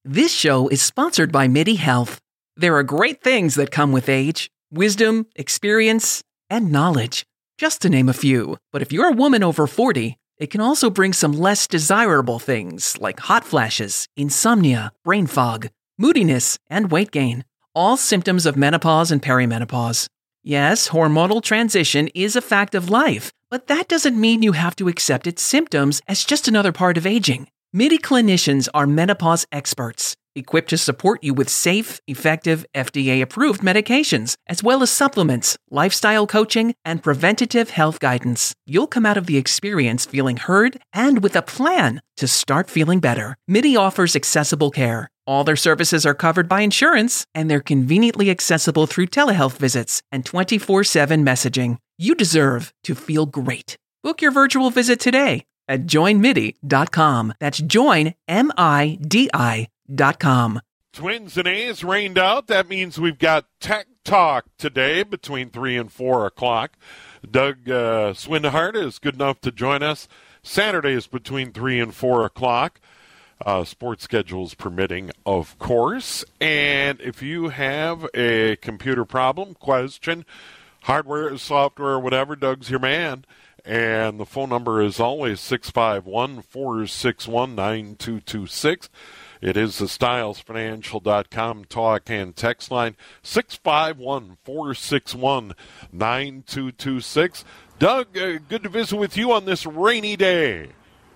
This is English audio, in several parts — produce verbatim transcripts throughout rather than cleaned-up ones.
This show is sponsored by MIDI Health. There are great things that come with age: wisdom, experience, and knowledge, just to name a few. But if you're a woman over forty, it can also bring some less desirable things like hot flashes, insomnia, brain fog, moodiness, and weight gain, all symptoms of menopause and perimenopause. Yes, hormonal transition is a fact of life, but that doesn't mean you have to accept its symptoms as just another part of aging. MIDI clinicians are menopause experts, equipped to support you with safe, effective, F D A-approved medications, as well as supplements, lifestyle coaching, and preventative health guidance. You'll come out of the experience feeling heard and with a plan to start feeling better. MIDI offers accessible care. All their services are covered by insurance, and they're conveniently accessible through telehealth visits and twenty-four seven messaging. You deserve to feel great. Book your virtual visit today at join midi dot com. That's join, M I D I dot com. Twins and A's rained out. That means we've got Tech Talk today between three and four o'clock. Doug uh, Swindehart is good enough to join us Saturdays between three and four o'clock. Uh, sports schedules permitting, of course. And if you have a computer problem, question, hardware, software, whatever, Doug's your man. And the phone number is always six five one, four six one, nine two two six. It is the Stiles Financial dot com talk and text line, six five one, four six one, nine two two six. Doug, uh, good to visit with you on this rainy day.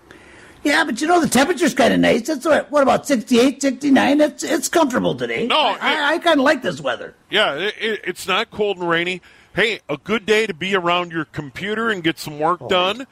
Yeah, but you know, the temperature's kind of nice. It's what, what about sixty-eight, sixty-nine? It's it's comfortable today. No, I, it, I, I kind of like this weather. Yeah, it, it, it's not cold and rainy. Hey, a good day to be around your computer and get some work oh, done.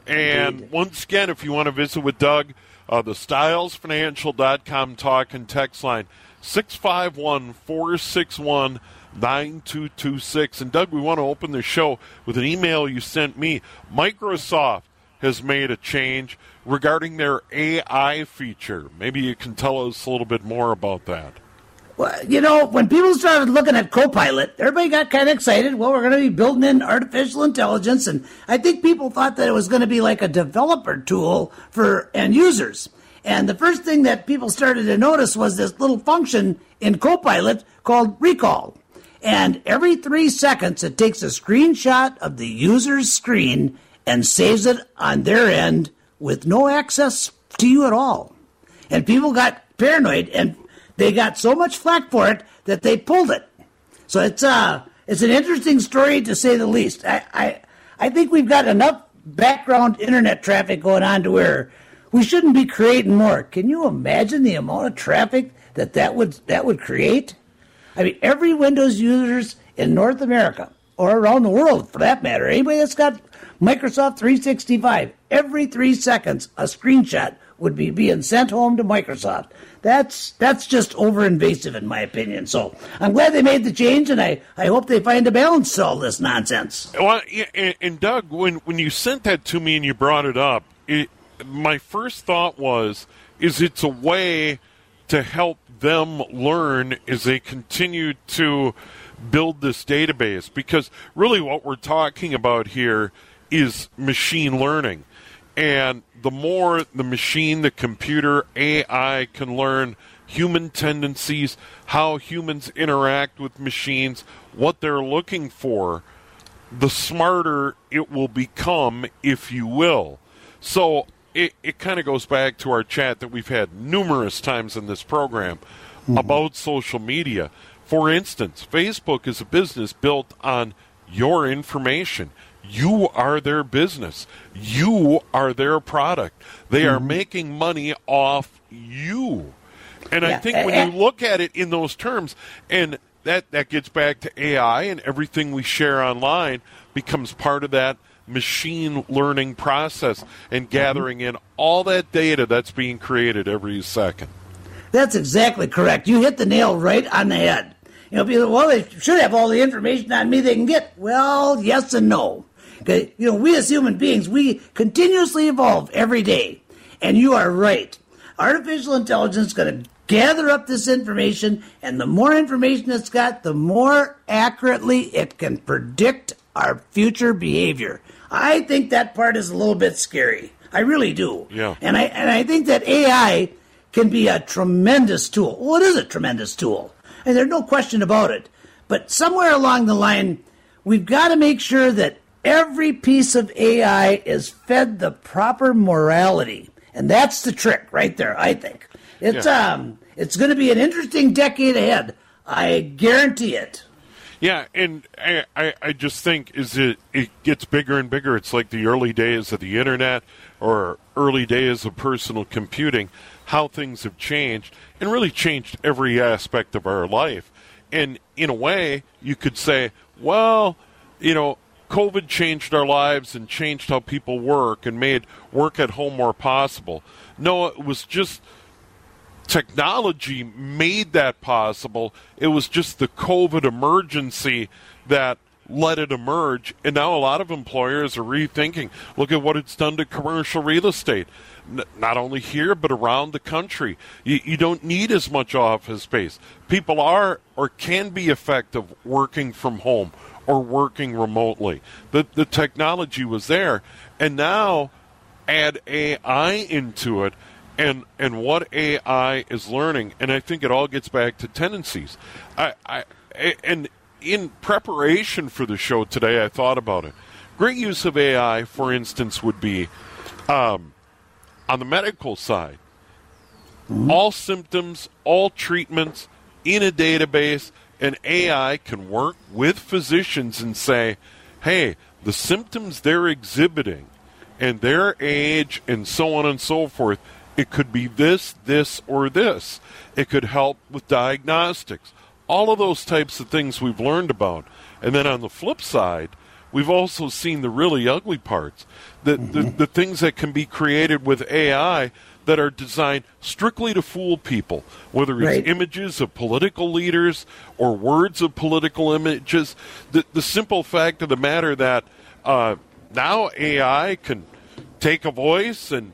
And indeed. Once again, if you want to visit with Doug, uh, the Stiles Financial dot com talk and text line, six five one, four six one, nine two two six. And Doug, we want to open the show with an email you sent me. Microsoft has made a change regarding their A I feature. Maybe you can tell us a little bit more about that. Well, you know, when people started looking at Copilot, everybody got kind of excited. Well, we're going to be building in artificial intelligence, and I think people thought that it was going to be like a developer tool for end users. And the first thing that people started to notice was this little function in Copilot called Recall. And every three seconds, it takes a screenshot of the user's screen and saves it on their end with no access to you at all. And people got paranoid, and they got so much flack for it that they pulled it. So it's uh it's an interesting story, to say the least. I I, I think we've got enough background internet traffic going on to where we shouldn't be creating more. Can you imagine the amount of traffic that that would, that would create? I mean, every Windows users in North America, or around the world for that matter, anybody that's got Microsoft three sixty-five, every three seconds a screenshot would be being sent home to Microsoft. That's that's just over-invasive in my opinion. So I'm glad they made the change, and I, I hope they find a balance to all this nonsense. Well, and, and Doug, when, when you sent that to me and you brought it up, it, my first thought was, is it's a way to help them learn as they continue to build this database? Because really what we're talking about here is machine learning. And the more the machine, the computer, A I can learn human tendencies, how humans interact with machines, what they're looking for, the smarter it will become, if you will. So it, it kind of goes back to our chat that we've had numerous times in this program mm-hmm. about social media. For instance, Facebook is a business built on your information. You are their business. You are their product. They mm-hmm. are making money off you. And yeah. I think when you look at it in those terms, and that, that gets back to A I, and everything we share online becomes part of that machine learning process and gathering mm-hmm. in all that data that's being created every second. That's exactly correct. You hit the nail right on the head. You know, people, well, they should have all the information on me they can get. Well, yes and no. Okay, you know, we as human beings, we continuously evolve every day. And you are right. Artificial intelligence is going to gather up this information, and the more information it's got, the more accurately it can predict our future behavior. I think that part is a little bit scary. I really do. Yeah. And I and I think that A I can be a tremendous tool. Well, it is a tremendous tool, and there's no question about it. But somewhere along the line, we've got to make sure that every piece of A I is fed the proper morality. And that's the trick right there, I think. It's yeah. um, it's going to be an interesting decade ahead. I guarantee it. Yeah, and I, I, I just think is it, it gets bigger and bigger. It's like the early days of the Internet or early days of personal computing, how things have changed and really changed every aspect of our life. And in a way, you could say, well, you know, COVID changed our lives and changed how people work and made work at home more possible. No, it was just technology made that possible. It was just the COVID emergency that let it emerge. And now a lot of employers are rethinking. Look at what it's done to commercial real estate. N- not only here, but around the country. You, you don't need as much office space. People are or can be effective working from home or working remotely. The, the technology was there. And now add A I into it. And and what A I is learning, and I think it all gets back to tendencies. I, I and in preparation for the show today, I thought about it. Great use of A I, for instance, would be um, on the medical side. Mm-hmm. All symptoms, all treatments in a database, and A I can work with physicians and say, hey, the symptoms they're exhibiting and their age and so on and so forth, it could be this, this, or this. It could help with diagnostics. All of those types of things we've learned about. And then on the flip side, we've also seen the really ugly parts. The, mm-hmm. the, the things that can be created with A I that are designed strictly to fool people, whether it's right. images of political leaders or words of political images. The, the simple fact of the matter that uh, now A I can take a voice and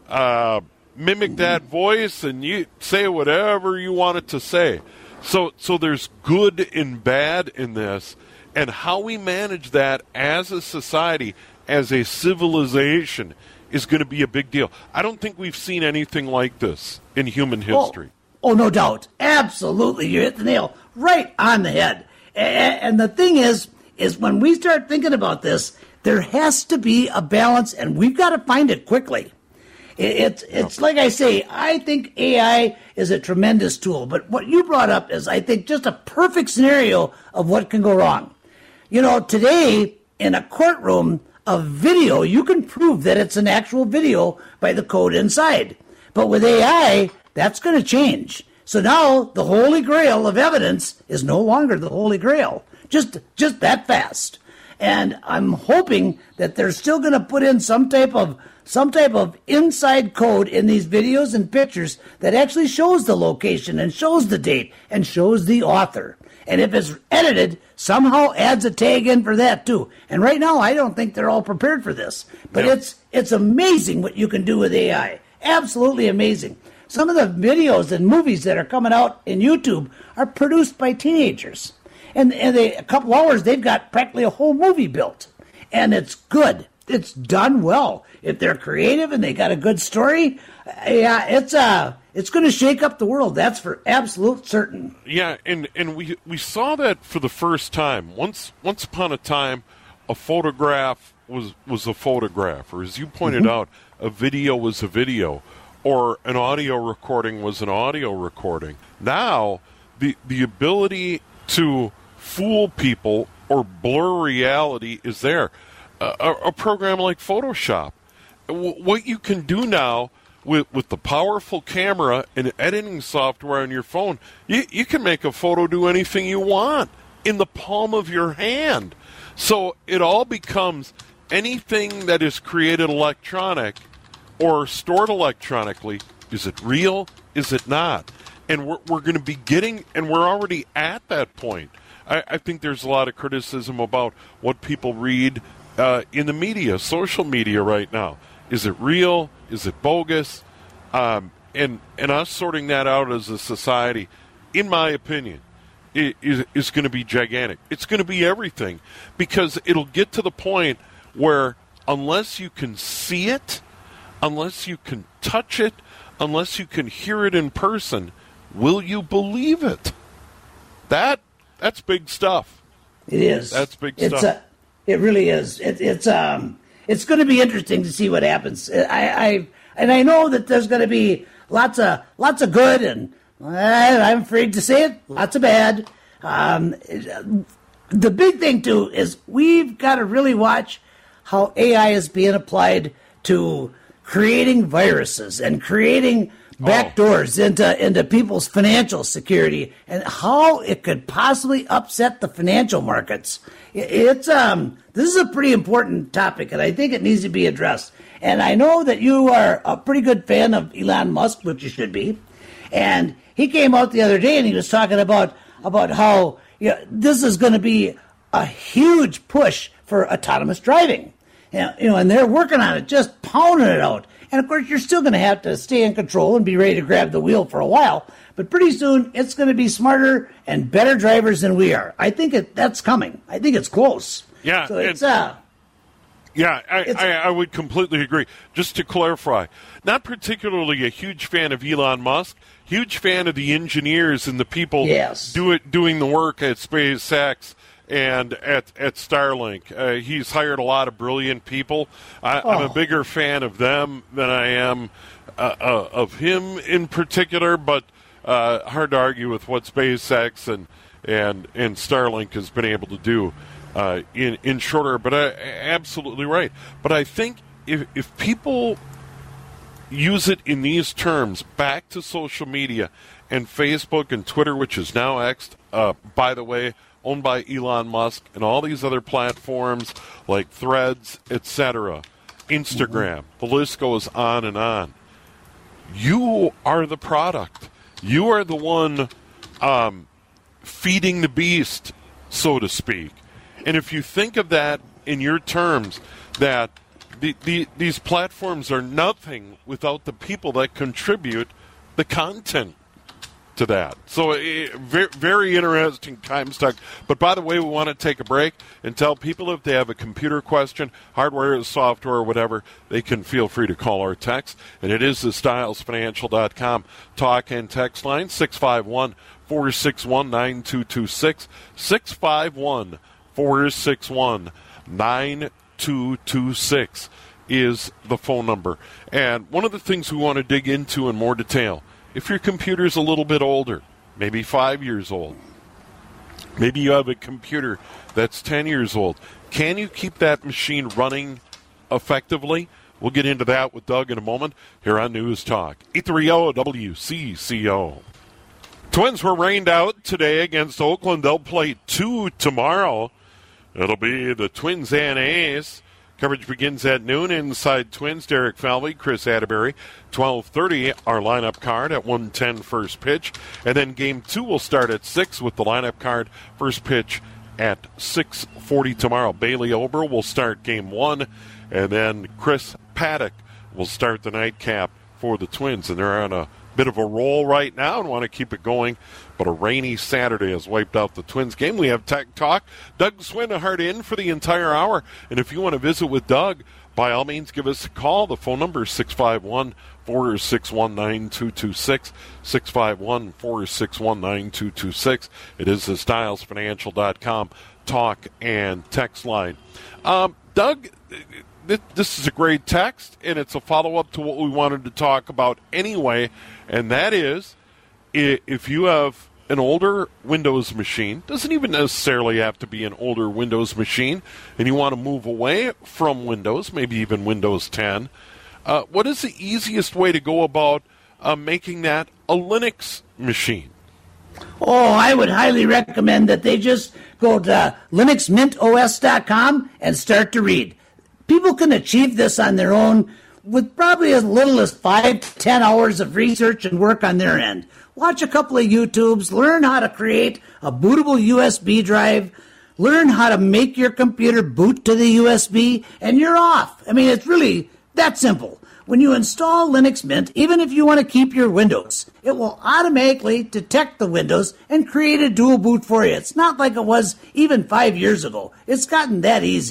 uh, mimic that voice and you say whatever you want it to say. So so there's good and bad in this, and how we manage that as a society, as a civilization, is going to be a big deal. I don't think we've seen anything like this in human history. Oh, oh no doubt. Absolutely. You hit the nail right on the head. And, and the thing is, is when we start thinking about this, there has to be a balance, and we've got to find it quickly. It's it's like I say, I think A I is a tremendous tool. But what you brought up is, I think, just a perfect scenario of what can go wrong. You know, today in a courtroom, a video, you can prove that it's an actual video by the code inside. But with A I, that's going to change. So now the Holy Grail of evidence is no longer the Holy Grail. Just just that fast. And I'm hoping that they're still going to put in some type of some type of inside code in these videos and pictures that actually shows the location and shows the date and shows the author. And if it's edited, somehow adds a tag in for that too. And right now, I don't think they're all prepared for this. But yeah. it's it's amazing what you can do with A I. Absolutely amazing. Some of the videos and movies that are coming out in YouTube are produced by teenagers. And, and they, a couple hours, they've got practically a whole movie built. And it's good. It's done well. If they're creative and they got a good story, yeah, it's uh, it's going to shake up the world. That's for absolute certain. Yeah, and, and we we saw that for the first time. Once once upon a time, a photograph was, was a photograph, or as you pointed mm-hmm. out, a video was a video, or an audio recording was an audio recording. Now, the the ability to fool people or blur reality is there. Uh, a, a program like Photoshop, w- what you can do now with, with the powerful camera and editing software on your phone, you, you can make a photo do anything you want in the palm of your hand. So it all becomes anything that is created electronic or stored electronically. Is it real? Is it not? And we're, we're going to be getting, and we're already at that point. I, I think there's a lot of criticism about what people read uh, in the media, social media right now. Is it real? Is it bogus? Um, and and us sorting that out as a society, in my opinion, is, is going to be gigantic. It's going to be everything, because it'll get to the point where unless you can see it, unless you can touch it, unless you can hear it in person, will you believe it? That that's big stuff. It is. That's big it's stuff. A, it really is. It, it's um, it's going to be interesting to see what happens. I, I and I know that there's going to be lots of lots of good, and I'm afraid to say it, lots of bad. Um, the big thing too is we've got to really watch how A I is being applied to creating viruses and creating backdoors oh. into into people's financial security, and how it could possibly upset the financial markets. It's um this is a pretty important topic, and I think it needs to be addressed. And I know that you are a pretty good fan of Elon Musk, which you should be. And he came out the other day and he was talking about about how you know, this is going to be a huge push for autonomous driving. You know, and they're working on it, just pounding it out. And, of course, you're still going to have to stay in control and be ready to grab the wheel for a while. But pretty soon, it's going to be smarter and better drivers than we are. I think it, that's coming. I think it's close. Yeah. So it's, uh, yeah, I, it's, I, I would completely agree. Just to clarify, not particularly a huge fan of Elon Musk, huge fan of the engineers and the people yes. do it, doing the work at SpaceX and at at Starlink. Uh, he's hired a lot of brilliant people. I, oh. I'm a bigger fan of them than I am uh, uh, of him in particular, but uh, hard to argue with what SpaceX and and, and Starlink has been able to do uh, in, in shorter, but uh, absolutely right. But I think if, if people use it in these terms, back to social media and Facebook and Twitter, which is now X, uh, by the way, owned by Elon Musk, and all these other platforms like Threads, et cetera, Instagram, mm-hmm. the list goes on and on. You are the product. You are the one um, feeding the beast, so to speak. And if you think of that in your terms, that the, the, these platforms are nothing without the people that contribute the content to that. So uh, very, very interesting time stuck. But by the way, we want to take a break and tell people if they have a computer question, hardware, software, whatever, they can feel free to call or text. And it is the Stiles Financial dot com talk and text line, six five one, four six one, nine two two six, six five one, four six one, nine two two six is the phone number. And one of the things we want to dig into in more detail, if your computer's a little bit older, maybe five years old, maybe you have a computer that's ten years old, can you keep that machine running effectively? We'll get into that with Doug in a moment here on News Talk. eight thirty W C C O. Twins were rained out today against Oakland. They'll play two tomorrow. It'll be the Twins and A's. Coverage begins at noon inside Twins. Derek Falvey, Chris Atterbury. twelve thirty, our lineup card at one ten first pitch. And then game two will start at six with the lineup card first pitch at six forty tomorrow. Bailey Ober will start game one. And then Chris Paddock will start the nightcap for the Twins. And they're on a bit of a roll right now and want to keep it going. But a rainy Saturday has wiped out the Twins game. We have Tech Talk. Doug Swinehart in for the entire hour. And if you want to visit with Doug, by all means, give us a call. The phone number is six five one, four six one, nine two two six, six five one, four six one, nine two two six. It is the Stiles Financial dot com talk and text line. Um, Doug, this is a great text, and it's a follow-up to what we wanted to talk about anyway, and that is if you have an older Windows machine, doesn't even necessarily have to be an older Windows machine, and you want to move away from Windows, maybe even Windows ten, uh, what is the easiest way to go about uh, making that a Linux machine? Oh, I would highly recommend that they just go to Linux Mint O S dot com and start to read. People can achieve this on their own with probably as little as five to ten hours of research and work on their end. Watch a couple of YouTubes, learn how to create a bootable U S B drive, learn how to make your computer boot to the U S B, and you're off. I mean, it's really that simple. When you install Linux Mint, even if you want to keep your Windows, it will automatically detect the Windows and create a dual boot for you. It's not like it was even five years ago. It's gotten that easy.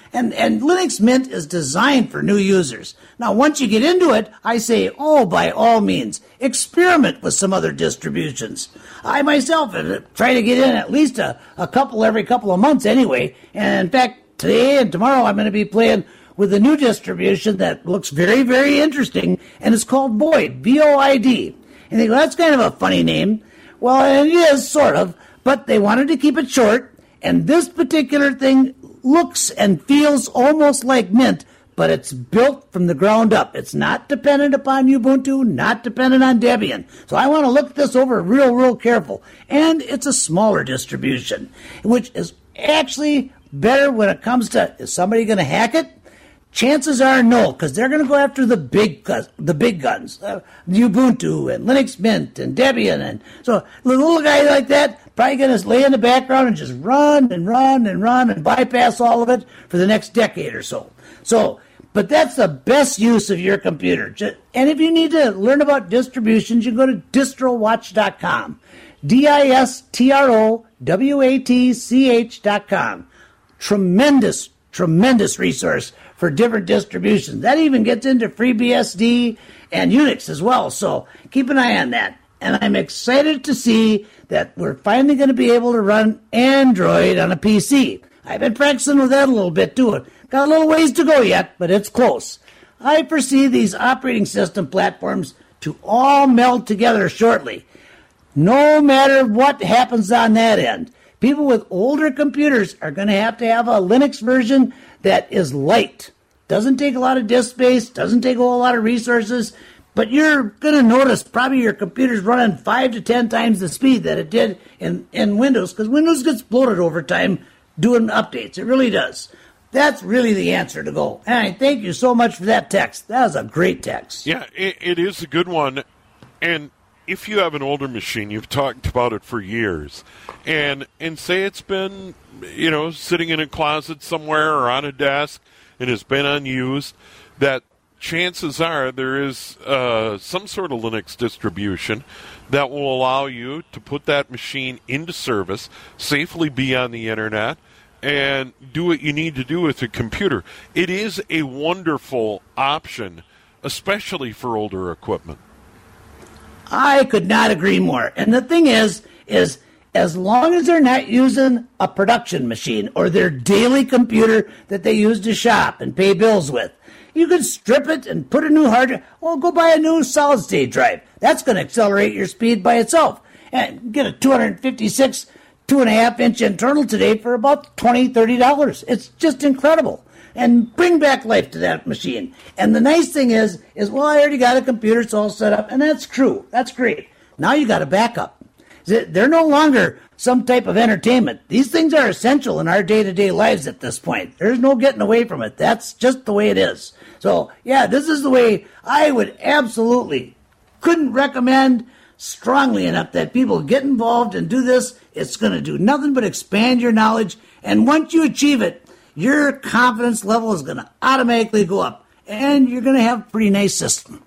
And, and Linux Mint is designed for new users. Now, once you get into it, I say, oh, by all means, experiment with some other distributions. I myself try to get in at least a, a couple every couple of months anyway. And in fact, today and tomorrow I'm going to be playing with a new distribution that looks very, very interesting, and it's called Void, V O I D. And they go, that's kind of a funny name. Well, it is, sort of, but they wanted to keep it short, and this particular thing looks and feels almost like Mint, but it's built from the ground up. It's not dependent upon Ubuntu, not dependent on Debian. So I want to look this over real, real careful. And it's a smaller distribution, which is actually better when it comes to, is somebody going to hack it? Chances are no, because they're going to go after the big the big guns, uh, Ubuntu and Linux Mint and Debian. And so the little guy like that probably going to lay in the background and just run and run and run and bypass all of it for the next decade or so. So, but that's the best use of your computer. And if you need to learn about distributions, you can go to distro watch dot com. D I S T R O W A T C H dot com. Tremendous, tremendous resource for different distributions. That even gets into FreeBSD and Unix as well. So keep an eye on that. And I'm excited to see that we're finally going to be able to run Android on a P C. I've been practicing with that a little bit too. Got a little ways to go yet, but it's close. I foresee these operating system platforms to all meld together shortly. No matter what happens on that end, people with older computers are going to have to have a Linux version that is light. Doesn't take a lot of disk space, doesn't take a whole lot of resources, but you're going to notice probably your computer's running five to ten times the speed that it did in, in Windows, because Windows gets bloated over time doing updates. It really does. That's really the answer to go. And I thank you so much for that text. That was a great text. Yeah, it, it is a good one. And if you have an older machine, you've talked about it for years, and and say it's been, you know, sitting in a closet somewhere or on a desk and has been unused, that chances are there is uh, some sort of Linux distribution that will allow you to put that machine into service, safely be on the internet, and do what you need to do with a computer. It is a wonderful option, especially for older equipment. I could not agree more. And the thing is, is as long as they're not using a production machine or their daily computer that they use to shop and pay bills with, you could strip it and put a new hard drive. Well, go buy a new solid-state drive. That's going to accelerate your speed by itself. And get a two fifty-six, two and a half inch internal today for about twenty dollars, thirty dollars. It's just incredible. And bring back life to that machine. And the nice thing is, is well, I already got a computer, it's all set up, and that's true. That's great. Now you got a backup. They're no longer some type of entertainment. These things are essential in our day-to-day lives at this point. There's no getting away from it. That's just the way it is. So, yeah, this is the way I would absolutely, couldn't recommend strongly enough that people get involved and do this. It's going to do nothing but expand your knowledge. And once you achieve it, your confidence level is going to automatically go up, and you're going to have a pretty nice system.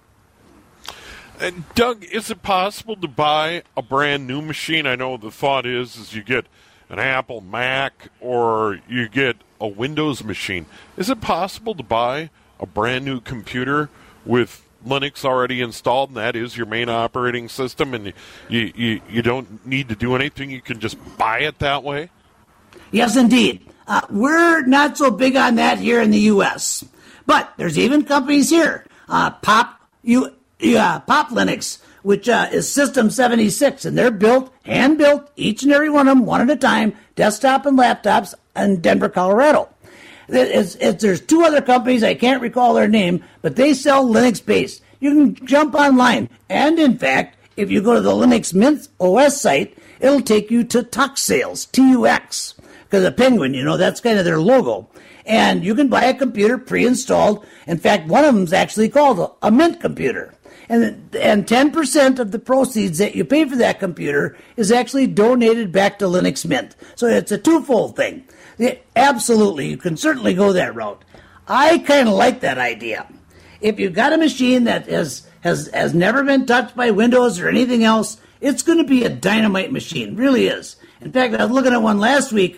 Uh, Doug, is it possible to buy a brand new machine? I know the thought is, is you get an Apple Mac or you get a Windows machine. Is it possible to buy a brand new computer with Linux already installed, and that is your main operating system, and you, you, you don't need to do anything? You can just buy it that way? Yes, indeed. Uh, we're not so big on that here in the U S, but there's even companies here, uh, Pop, you, uh, Pop Linux, which uh, is System seventy-six, and they're built, hand-built, each and every one of them, one at a time, desktop and laptops, in Denver, Colorado. It's, it's, there's two other companies, I can't recall their name, but they sell Linux-based. You can jump online, and in fact, if you go to the Linux Mint O S site, it'll take you to Tux Sales, T U X. Because a penguin, you know, that's kind of their logo. And you can buy a computer pre-installed. In fact, one of them is actually called a, a Mint computer. And and ten percent of the proceeds that you pay for that computer is actually donated back to Linux Mint. So it's a twofold thing. It, absolutely, you can certainly go that route. I kind of like that idea. If you've got a machine that has, has, has never been touched by Windows or anything else, it's going to be a dynamite machine, really is. In fact, I was looking at one last week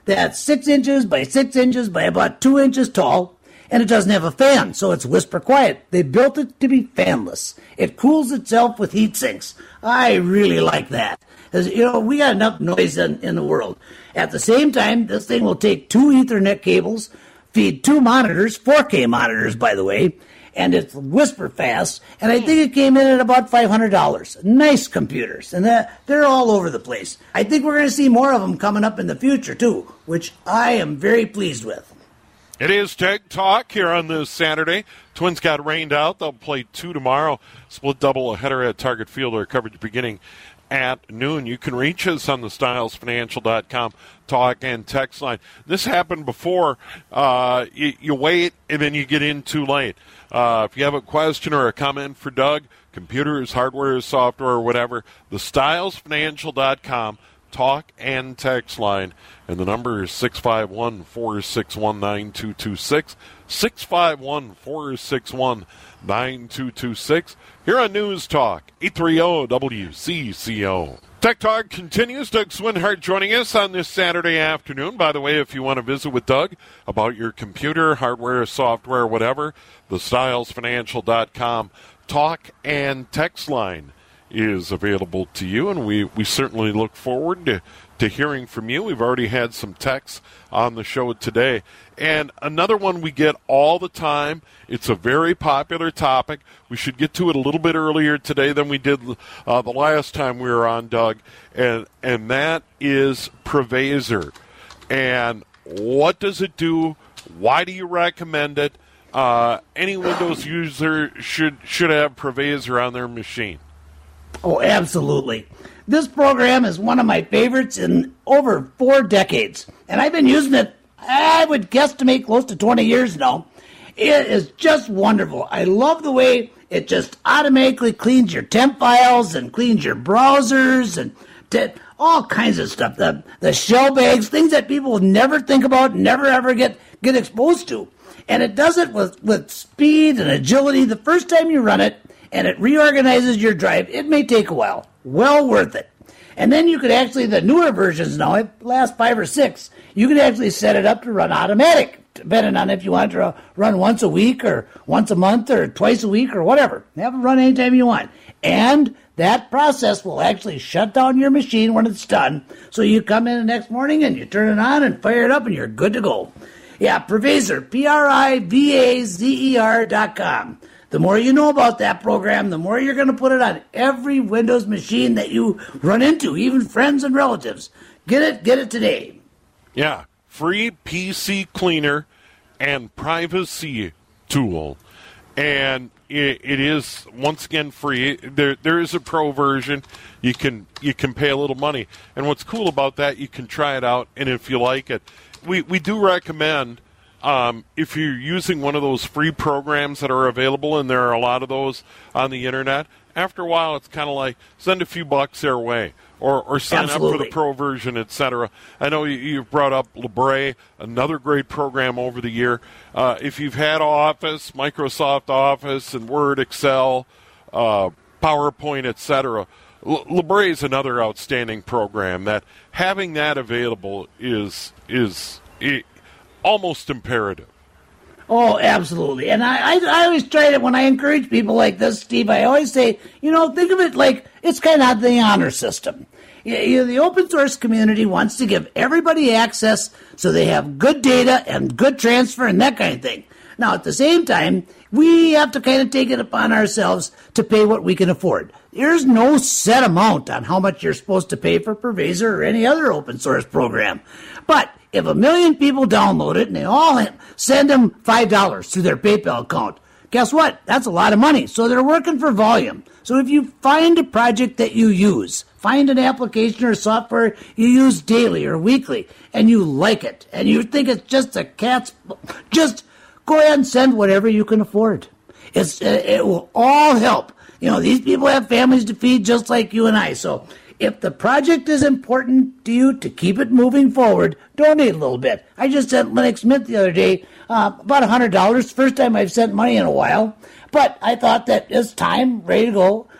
that's six inches by six inches by about two inches tall, and it doesn't have a fan, so it's whisper quiet. They built it to be fanless. It cools itself with heat sinks. I really like that. Because, you know, we got enough noise in, in the world. At the same time, this thing will take two Ethernet cables, feed two monitors, four K monitors, by the way, and it's whisper fast, and I think it came in at about five hundred dollars. Nice computers, and that, they're all over the place. I think we're going to see more of them coming up in the future, too, which I am very pleased with. It is Tech Talk here on this Saturday. Twins got rained out. They'll play two tomorrow. Split double header at Target Field. Our coverage beginning at noon. You can reach us on the Stiles Financial dot com talk and text line. This happened before. Uh, you, you wait, and then you get in too late. Uh, if you have a question or a comment for Doug, computers, hardware, software, whatever, the Stiles Financial dot com talk and text line. And the number is six five one, four six one, nine two two six. six five one, four six one, nine two two six. Here on News Talk, eight thirty W C C O. Tech Talk continues. Doug Swinhart joining us on this Saturday afternoon. By the way, if you want to visit with Doug about your computer, hardware, software, whatever, the Stiles Financial dot com talk and text line is available to you, and we, we certainly look forward to, to hearing from you. We've already had some texts on the show today. And another one we get all the time. It's a very popular topic. We should get to it a little bit earlier today than we did uh, the last time we were on, Doug, and and that is Provazor. And what does it do? Why do you recommend it? Uh, any Windows user should should have Provazor on their machine. Oh, absolutely. This program is one of my favorites in over four decades, and I've been using it, I would guesstimate, close to twenty years now. It is just wonderful. I love the way it just automatically cleans your temp files and cleans your browsers and t- all kinds of stuff. The the shell bags, things that people would never think about, never ever get, get exposed to. And it does it with, with speed and agility. The first time you run it, and it reorganizes your drive, it may take a while. Well worth it. And then you could actually, the newer versions now, the last five or six, you could actually set it up to run automatic, depending on if you want to run once a week or once a month or twice a week or whatever. Have it run anytime you want. And that process will actually shut down your machine when it's done. So you come in the next morning and you turn it on and fire it up and you're good to go. Yeah, Provazor, P R I V A Z E R dot com. The more you know about that program, the more you're going to put it on every Windows machine that you run into, even friends and relatives. Get it, get it today. Yeah, free P C cleaner and privacy tool. And it, it is, once again, free. There, there is a pro version. You can you can pay a little money. And what's cool about that, you can try it out, and if you like it, we, we do recommend, Um, if you're using one of those free programs that are available, and there are a lot of those on the internet, after a while it's kind of like send a few bucks their way, or, or sign Absolutely. up for the pro version, et cetera. I know you, you've brought up Libre, another great program over the year. Uh, if you've had Office, Microsoft Office, and Word, Excel, uh, PowerPoint, et cetera, L- Libre is another outstanding program that having that available is is it, almost imperative. Oh, absolutely. And I, I, I always try to, when I encourage people like this, Steve, I always say, you know, think of it like it's kind of the honor system. You, you, the open source community wants to give everybody access so they have good data and good transfer and that kind of thing. Now, at the same time, we have to kind of take it upon ourselves to pay what we can afford. There's no set amount on how much you're supposed to pay for Provazor or any other open source program. But if a million people download it and they all send them five dollars to their PayPal account, guess what? That's a lot of money. So they're working for volume. So if you find a project that you use, find an application or software you use daily or weekly, and you like it, and you think it's just a cat's, just go ahead and send whatever you can afford. It's it will all help. You know, these people have families to feed just like you and I. So if the project is important to you to keep it moving forward, donate a little bit. I just sent Linux Mint the other day uh, about one hundred dollars. First time I've sent money in a while. But I thought that it's time, ready to go.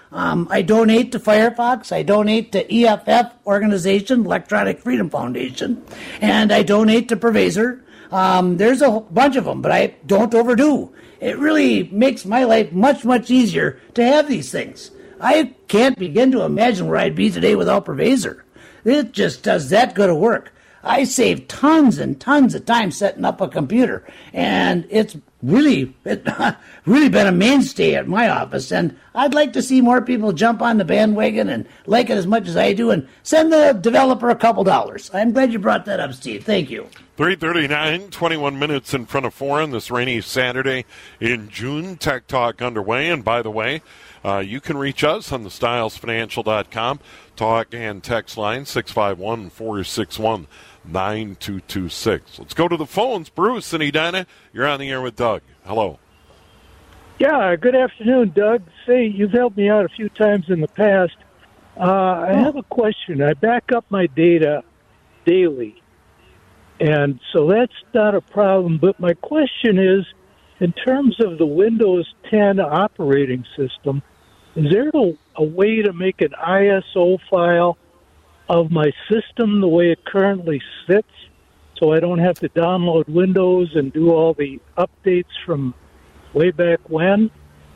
Um, I donate to Firefox. I donate to E F F organization, Electronic Freedom Foundation, and I donate to Purveser. Um, there's a bunch of them, but I don't overdo. It really makes my life much, much easier to have these things. I can't begin to imagine where I'd be today without Purveser. It just does that good of work. I save tons and tons of time setting up a computer, and it's really, it, really been a mainstay at my office. And I'd like to see more people jump on the bandwagon and like it as much as I do, and send the developer a couple dollars. I'm glad you brought that up, Steve. Thank you. three thirty-nine, twenty-one minutes in front of four on this rainy Saturday in June. Tech Talk underway. And by the way, uh, you can reach us on the stiles financial dot com talk and text line six five one, four six one, nine two two six. Let's go to the phones. Bruce and Edina, you're on the air with Doug. Hello. Yeah, good afternoon, Doug. Say, you've helped me out a few times in the past. Uh, I have a question. I back up my data daily, and so that's not a problem. But my question is, in terms of the Windows ten operating system, is there a, a way to make an I S O file of my system the way it currently sits, so I don't have to download Windows and do all the updates from way back when?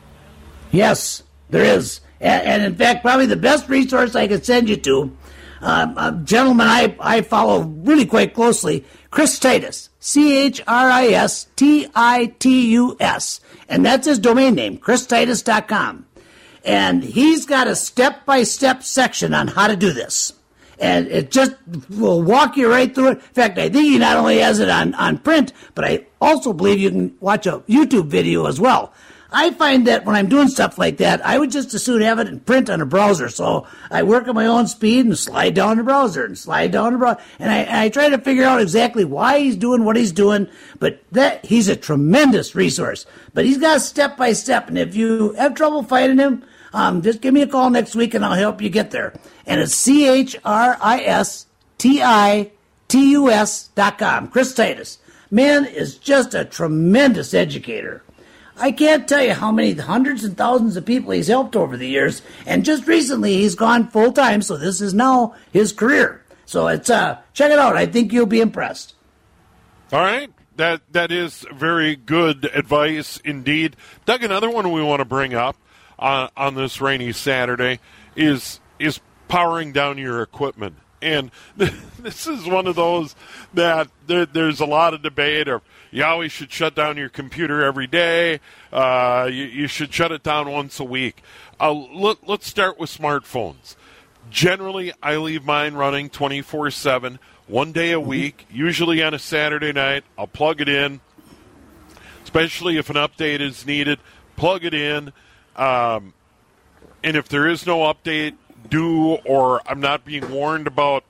Yes, there is. And, and in fact, probably the best resource I could send you to, um, a gentleman I, I follow really quite closely, Chris Titus, C H R I S T I T U S. And that's his domain name, chris titus dot com. And he's got a step-by-step section on how to do this. And it just will walk you right through it. In fact, I think he not only has it on, on print, but I also believe you can watch a YouTube video as well. I find that when I'm doing stuff like that, I would just as soon have it in print on a browser. So I work at my own speed and slide down the browser and slide down the browser. And I, and I try to figure out exactly why he's doing what he's doing. But that he's a tremendous resource. But he's got step by step. And if you have trouble finding him, Um, just give me a call next week and I'll help you get there. And it's C H R I S T I T U S dot com. Chris Titus. Man is just a tremendous educator. I can't tell you how many hundreds and thousands of people he's helped over the years. And just recently he's gone full time, so this is now his career. So it's uh, check it out. I think you'll be impressed. All right. That that is very good advice indeed. Doug, another one we want to bring up On, on this rainy Saturday is is powering down your equipment. And this is one of those that there, there's a lot of debate of you always should shut down your computer every day. Uh, you, you should shut it down once a week. Uh, let, let's start with smartphones. Generally, I leave mine running twenty-four seven, one day a week, usually on a Saturday night. I'll plug it in, especially if an update is needed. Plug it in. Um, and if there is no update due or I'm not being warned about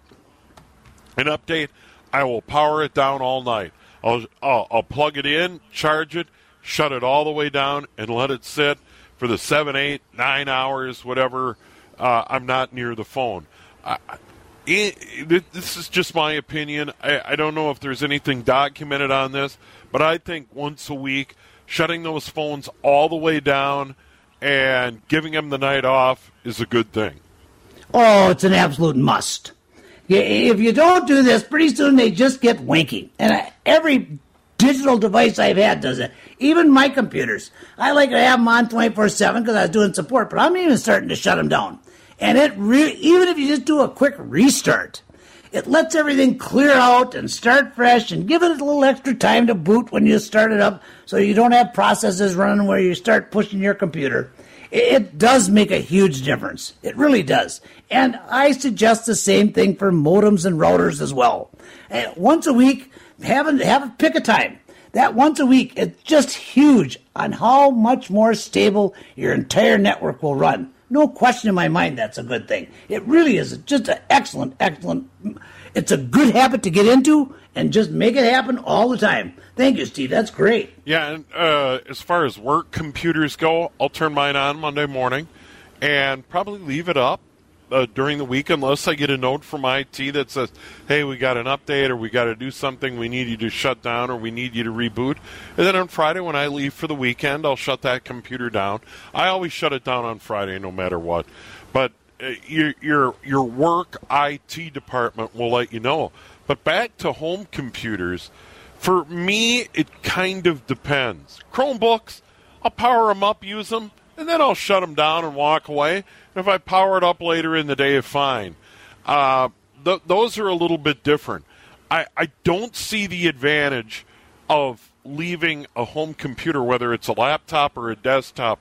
an update, I will power it down all night. I'll, I'll, I'll plug it in, charge it, shut it all the way down, and let it sit for the seven, eight, nine hours, whatever. Uh, I'm not near the phone. I, it, this is just my opinion. I, I don't know if there's anything documented on this, but I think once a week, shutting those phones all the way down and giving them the night off is a good thing. Oh, it's an absolute must. If you don't do this, pretty soon they just get wanky. And I, every digital device I've had does it. Even my computers. I like to have them on twenty-four seven because I was doing support, but I'm even starting to shut them down. And it re- even if you just do a quick restart, it lets everything clear out and start fresh and give it a little extra time to boot when you start it up so you don't have processes running where you start pushing your computer. It does make a huge difference. It really does. And I suggest the same thing for modems and routers as well. And once a week, have a, have a pick a time. That once a week, it's just huge on how much more stable your entire network will run. No question in my mind that's a good thing. It really is just an excellent, excellent, it's a good habit to get into and just make it happen all the time. Thank you, Steve. That's great. Yeah, and uh, as far as work computers go, I'll turn mine on Monday morning and probably leave it up uh, during the week unless I get a note from I T that says, hey, we got an update or we got to do something, we need you to shut down or we need you to reboot. And then on Friday when I leave for the weekend, I'll shut that computer down. I always shut it down on Friday no matter what. But uh, your, your, your work I T department will let you know. But back to home computers, for me, it kind of depends. Chromebooks, I'll power them up, use them, and then I'll shut them down and walk away. And if I power it up later in the day, fine. Uh, th- those are a little bit different. I, I don't see the advantage of leaving a home computer, whether it's a laptop or a desktop,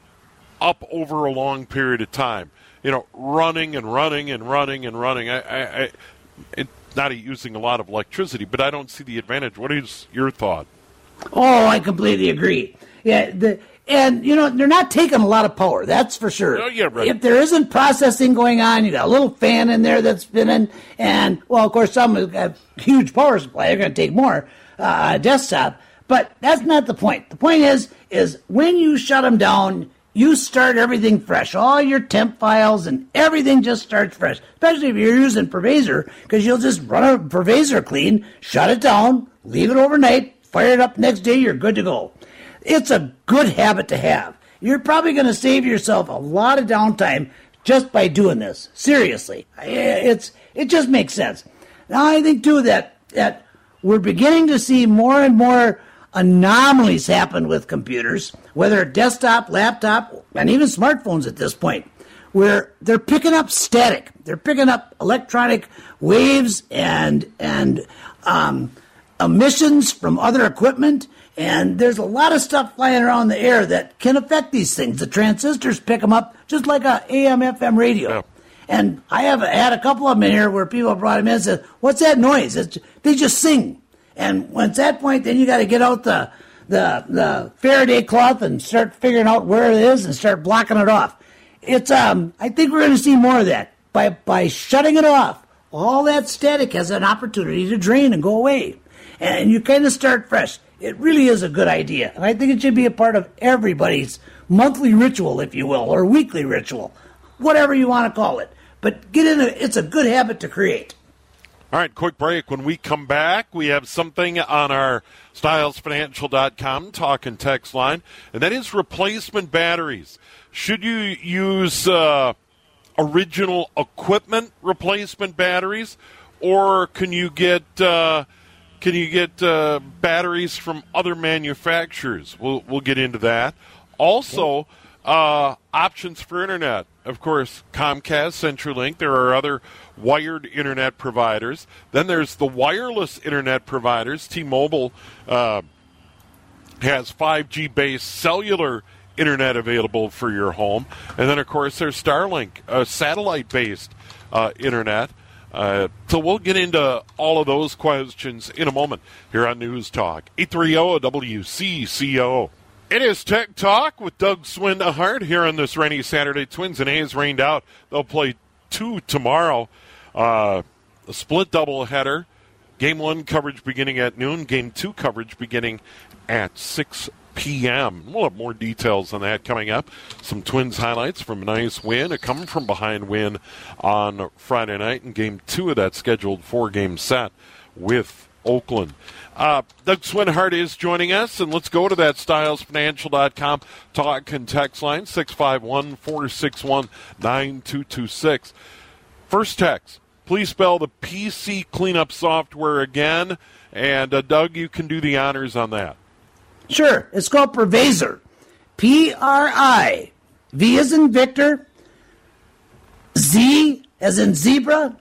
up over a long period of time. You know, running and running and running and running. I, I, I it, not using a lot of electricity, but I don't see the advantage. What is your thought? Oh, I completely agree. Yeah, the, and, you know, they're not taking a lot of power, that's for sure. Oh, yeah, right. If there isn't processing going on, you got a little fan in there that's spinning, and, well, of course, some have huge power supply. They're going to take more uh, desktop, but that's not the point. The point is, is when you shut them down, you start everything fresh. All your temp files and everything just starts fresh, especially if you're using Pervasor, because you'll just run a Pervasor clean, shut it down, leave it overnight, fire it up next day, you're good to go. It's a good habit to have. You're probably going to save yourself a lot of downtime just by doing this. Seriously. It's it just makes sense. Now, I think, too, that, that we're beginning to see more and more anomalies happen with computers, whether desktop, laptop, and even smartphones at this point, where they're picking up static. They're picking up electronic waves and and um, emissions from other equipment, and there's a lot of stuff flying around the air that can affect these things. The transistors pick them up just like a A M F M radio. Yeah. And I have had a couple of them in here where people brought them in and said, what's that noise? It's, they just sing. And when it's that point, then you got to get out the, the the Faraday cloth and start figuring out where it is and start blocking it off. It's um, I think we're going to see more of that. By by shutting it off, all that static has an opportunity to drain and go away. And you kind of start fresh. It really is a good idea. And I think it should be a part of everybody's monthly ritual, if you will, or weekly ritual, whatever you want to call it. But get in it. It's a good habit to create. All right, quick break. When we come back, we have something on our styles financial dot com talk and text line, and that is replacement batteries. Should you use uh, original equipment replacement batteries, or can you get uh, can you get uh, batteries from other manufacturers? We'll we'll get into that. Also, uh, options for internet. Of course, Comcast, CenturyLink. There are other wired internet providers. Then there's the wireless internet providers. T-Mobile uh, has five G-based cellular internet available for your home. And then, of course, there's Starlink, uh, satellite-based uh, internet. Uh, so we'll get into all of those questions in a moment here on News Talk. eight thirty W C C O. It is Tech Talk with Doug Swindahart here on this rainy Saturday. Twins and A's rained out. They'll play two tomorrow. Uh, a split doubleheader. Game one coverage beginning at noon. Game two coverage beginning at six p.m. We'll have more details on that coming up. Some Twins highlights from a nice win, a come-from-behind win on Friday night, and game two of that scheduled four-game set with Oakland. Uh, Doug Swindahart is joining us, and let's go to that styles financial dot com talk and text line, six five one, four six one, nine two two six. First text, please spell the P C cleanup software again, and uh, Doug, you can do the honors on that. Sure. It's called Pervasor. P R I. V as in Victor. Z as in zebra.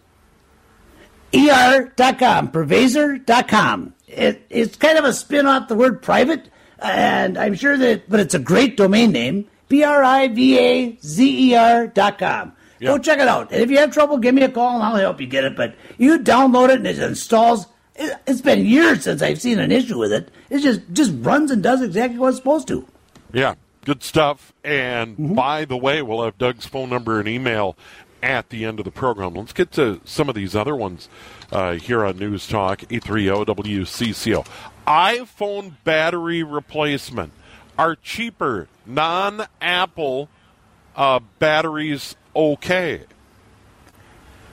E R dot com. Pervasor dot com. It, it's kind of a spin off the word private, and I'm sure that, but it's a great domain name. P R I V A Z E R dot com. Yeah. Go check it out. And if you have trouble, give me a call and I'll help you get it. But you download it and it installs. It, it's been years since I've seen an issue with it. It just, just runs and does exactly what it's supposed to. Yeah, good stuff. And mm-hmm. by the way, we'll have Doug's phone number and email at the end of the program. Let's get to some of these other ones uh, here on News Talk, eight thirty W C C O. iPhone battery replacement. Are cheaper non-Apple uh, batteries okay?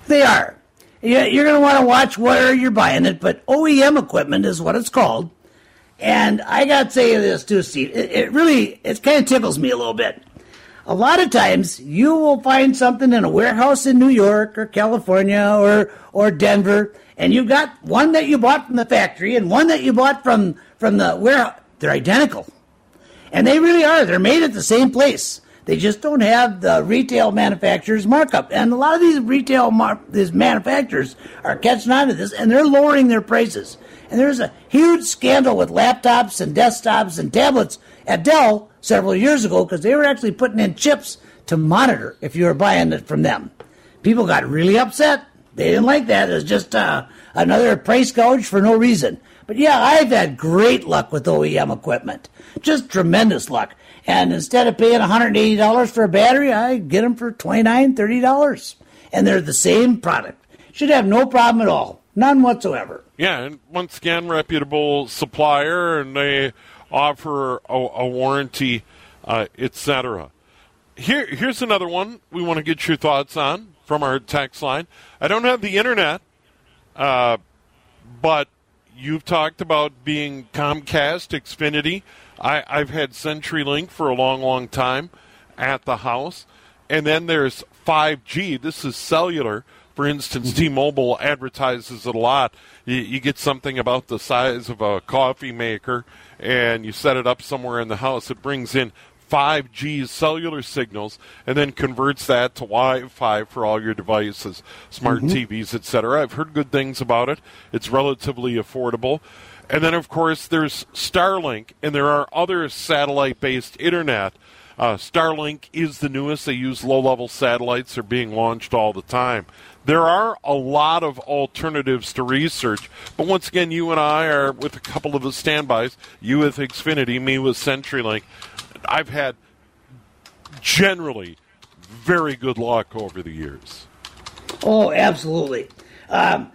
They are. You're going to want to watch where you're buying it, but O E M equipment is what it's called. And I got to say this too, Steve. It, it really, it kind of tickles me a little bit. A lot of times you will find something in a warehouse in New York or California or, or Denver, and you've got one that you bought from the factory and one that you bought from, from the warehouse. They're identical. And they really are. They're made at the same place. They just don't have the retail manufacturer's markup. And a lot of these retail mar- these manufacturers are catching on to this, and they're lowering their prices. And there's a huge scandal with laptops and desktops and tablets at Dell several years ago because they were actually putting in chips to monitor if you were buying it from them. People got really upset. They didn't like that. It was just uh, another price gouge for no reason. But yeah, I've had great luck with O E M equipment. Just tremendous luck. And instead of paying one hundred eighty dollars for a battery, I get them for twenty-nine dollars, thirty dollars. And they're the same product. Should have no problem at all. None whatsoever. Yeah, and once again, reputable supplier, and they offer a, a warranty, uh, et cetera. Here, here's another one we want to get your thoughts on from our text line. I don't have the internet, uh, but you've talked about being Comcast, Xfinity. I, I've had CenturyLink for a long, long time at the house. And then there's five G. This is cellular. For instance, T-Mobile advertises it a lot. You, you get something about the size of a coffee maker, and you set it up somewhere in the house. It brings in five G cellular signals and then converts that to Wi-Fi for all your devices, smart mm-hmm. T Vs, et cetera. I've heard good things about it. It's relatively affordable. And then, of course, there's Starlink, and there are other satellite-based internet. Uh, Starlink is the newest. They use low-level satellites. They're being launched all the time. There are a lot of alternatives to research, but once again, you and I are with a couple of the standbys, you with Xfinity, me with CenturyLink. I've had generally very good luck over the years. Oh, absolutely. Um,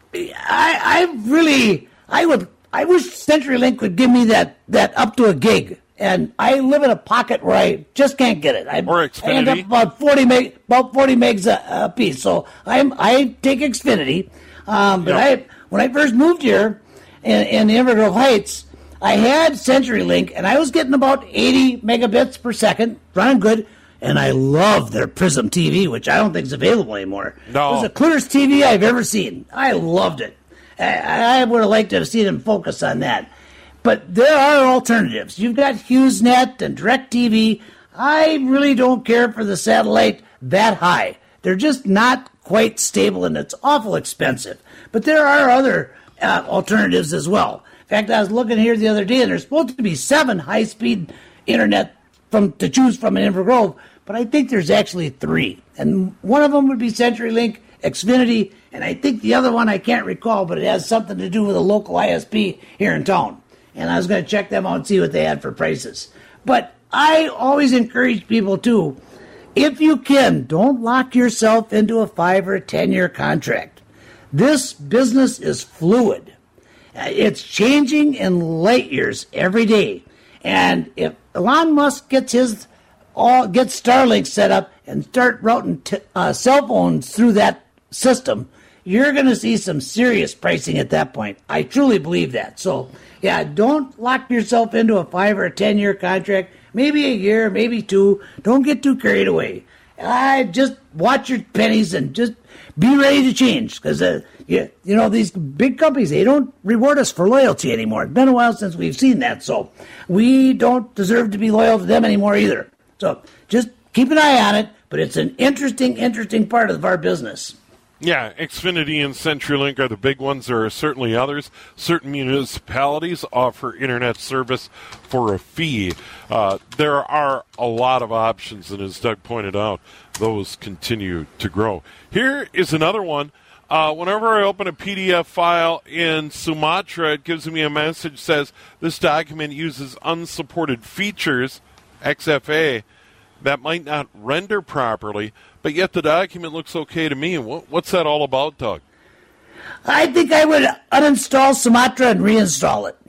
I, I really, I would, I wish CenturyLink would give me that, that up to a gig. And I live in a pocket where I just can't get it. I, or Xfinity. I end up about forty meg, about forty megs a, a piece. So I'm I take Xfinity. Um, but yep. I when I first moved here in, in Inver Grove Heights, I had CenturyLink, and I was getting about eighty megabits per second, running good. And I love their Prism T V, which I don't think is available anymore. No. It was the clearest T V I've ever seen. I loved it. I, I would have liked to have seen them focus on that. But there are alternatives. You've got HughesNet and DirecTV. I really don't care for the satellite that high. They're just not quite stable, and it's awful expensive. But there are other uh, alternatives as well. In fact, I was looking here the other day, and there's supposed to be seven high-speed internet from to choose from in Inver Grove, but I think there's actually three. And one of them would be CenturyLink, Xfinity, and I think the other one I can't recall, but it has something to do with a local I S P here in town. And I was going to check them out and see what they had for prices. But I always encourage people, too, if you can, don't lock yourself into a five or a ten-year contract. This business is fluid. It's changing in light years every day. And if Elon Musk gets his all gets Starlink set up and start routing t- uh, cell phones through that system, you're going to see some serious pricing at that point. I truly believe that. So, yeah, don't lock yourself into a five or a ten-year contract. Maybe a year, maybe two. Don't get too carried away. I just watch your pennies and just be ready to change. Because, uh, you, you know, these big companies, they don't reward us for loyalty anymore. It's been a while since we've seen that. So we don't deserve to be loyal to them anymore either. So just keep an eye on it. But it's an interesting, interesting part of our business. Yeah, Xfinity and CenturyLink are the big ones. There are certainly others. Certain municipalities offer internet service for a fee. Uh, there are a lot of options, and as Doug pointed out, those continue to grow. Here is another one. Uh, whenever I open a P D F file in Sumatra, it gives me a message that says this document uses unsupported features, X F A, that might not render properly, but yet the document looks okay to me. What, what's that all about, Doug? I think I would uninstall Sumatra and reinstall it.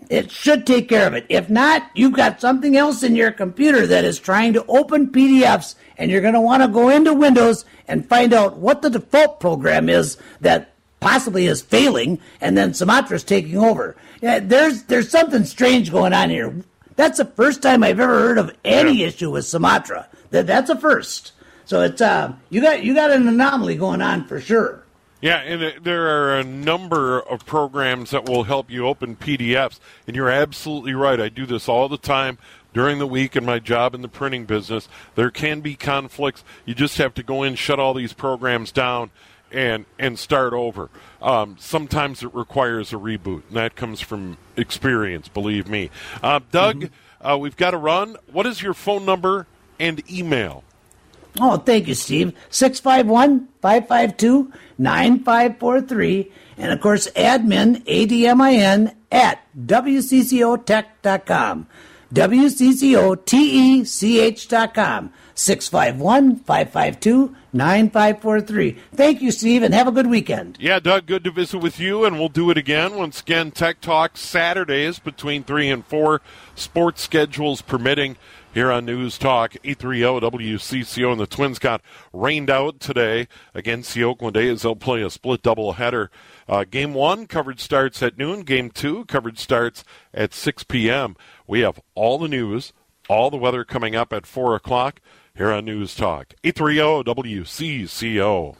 It should take care of it. If not, you've got something else in your computer that is trying to open P D Fs, and you're going to want to go into Windows and find out what the default program is that possibly is failing, and then Sumatra's taking over. Yeah, there's there's something strange going on here. That's the first time I've ever heard of any yeah. issue with Sumatra. That that's a first. So it's uh you got you got an anomaly going on for sure. Yeah, and uh, there are a number of programs that will help you open P D Fs, and you're absolutely right. I do this all the time during the week in my job in the printing business. There can be conflicts. You just have to go in, shut all these programs down, and and start over. Um, sometimes it requires a reboot, and that comes from experience, believe me. Uh, Doug, mm-hmm. uh, we've got to run. What is your phone number and email? Oh, thank you, Steve. six five one, five five two, nine five four three. And, of course, admin, A D M I N, at W C C O tech dot com. W C C O T E C H dot com. six five one, five five two, nine five four three. Thank you, Steve, and have a good weekend. Yeah, Doug, good to visit with you, and we'll do it again. Once again, Tech Talk Saturdays between three and four, sports schedules permitting, here on News Talk eight thirty W C C O. And the Twins got rained out today against the Oakland A's. They'll play a split doubleheader. Uh, game one, coverage starts at noon. Game two, coverage starts at six p.m. We have all the news, all the weather coming up at four o'clock here on News Talk eight thirty W C C O.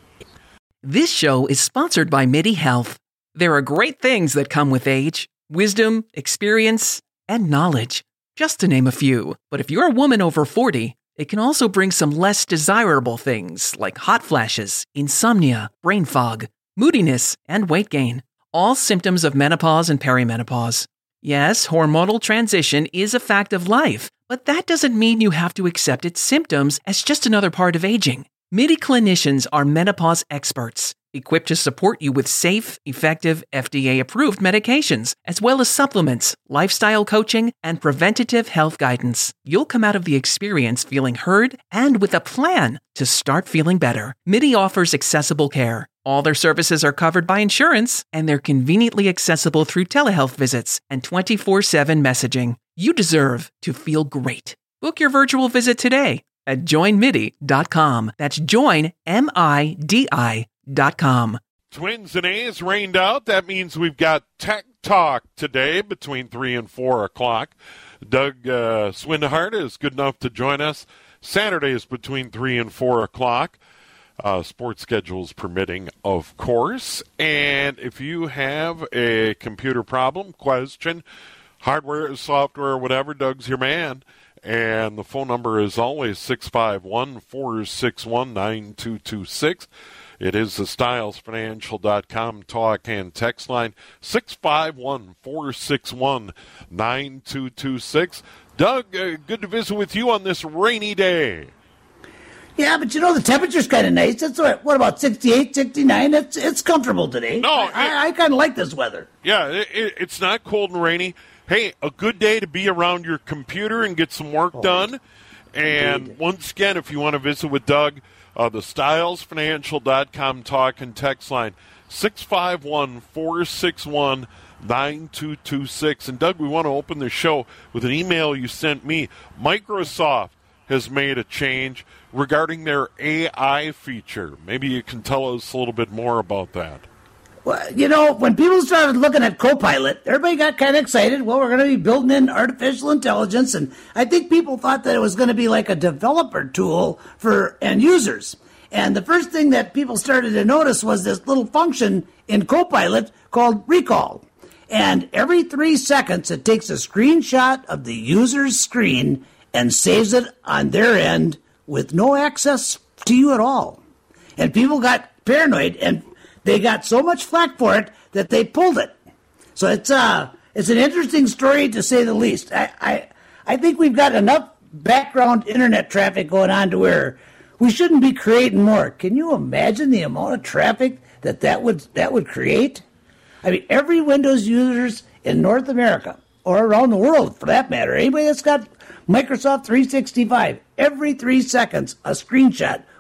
This show is sponsored by MIDI Health. There are great things that come with age: wisdom, experience, and knowledge, just to name a few. But if you're a woman over forty, it can also bring some less desirable things like hot flashes, insomnia, brain fog, moodiness, and weight gain. All symptoms of menopause and perimenopause. Yes, hormonal transition is a fact of life, but that doesn't mean you have to accept its symptoms as just another part of aging. MIDI clinicians are menopause experts, equipped to support you with safe, effective, F D A-approved medications, as well as supplements, lifestyle coaching, and preventative health guidance. You'll come out of the experience feeling heard and with a plan to start feeling better. MIDI offers accessible care. All their services are covered by insurance, and they're conveniently accessible through telehealth visits and twenty-four seven messaging. You deserve to feel great. Book your virtual visit today at join midi dot com. That's join, M I D I dot com. Twins and A's rained out. That means we've got Tech Talk today between three and four o'clock. Doug uh, Swindehart is good enough to join us Saturdays between three and four o'clock. Uh, sports schedules permitting, of course. And if you have a computer problem, question, hardware, software, whatever, Doug's your man. And the phone number is always six five one, four six one, nine two two six. It is the Styles Financial dot com talk and text line, six five one, four six one, nine two two six. Doug, uh, good to visit with you on this rainy day. Yeah, but you know, the temperature's kind of nice. That's what, what about sixty-eight, sixty-nine? It's, it's comfortable today. No, I, it, I, I kind of like this weather. Yeah, it, it, it's not cold and rainy. Hey, a good day to be around your computer and get some work oh, done. And indeed. Once again, if you want to visit with Doug, uh, the Styles Financial dot com talk and text line, six five one, four six one, nine two two six. And Doug, we want to open the show with an email you sent me. Microsoft has made a change regarding their A I feature. Maybe you can tell us a little bit more about that. Well, you know, when people started looking at Copilot, everybody got kind of excited. Well, we're going to be building in artificial intelligence, and I think people thought that it was going to be like a developer tool for end users. And the first thing that people started to notice was this little function in Copilot called Recall. And every three seconds, it takes a screenshot of the user's screen and saves it on their end with no access to you at all. And people got paranoid, and they got so much flack for it that they pulled it. So it's uh it's an interesting story, to say the least. I I, I think we've got enough background internet traffic going on to where we shouldn't be creating more. Can you imagine the amount of traffic that that would, that would create? I mean, every Windows users in North America, or around the world for that matter, anybody that's got Microsoft three sixty-five, every three seconds a screenshot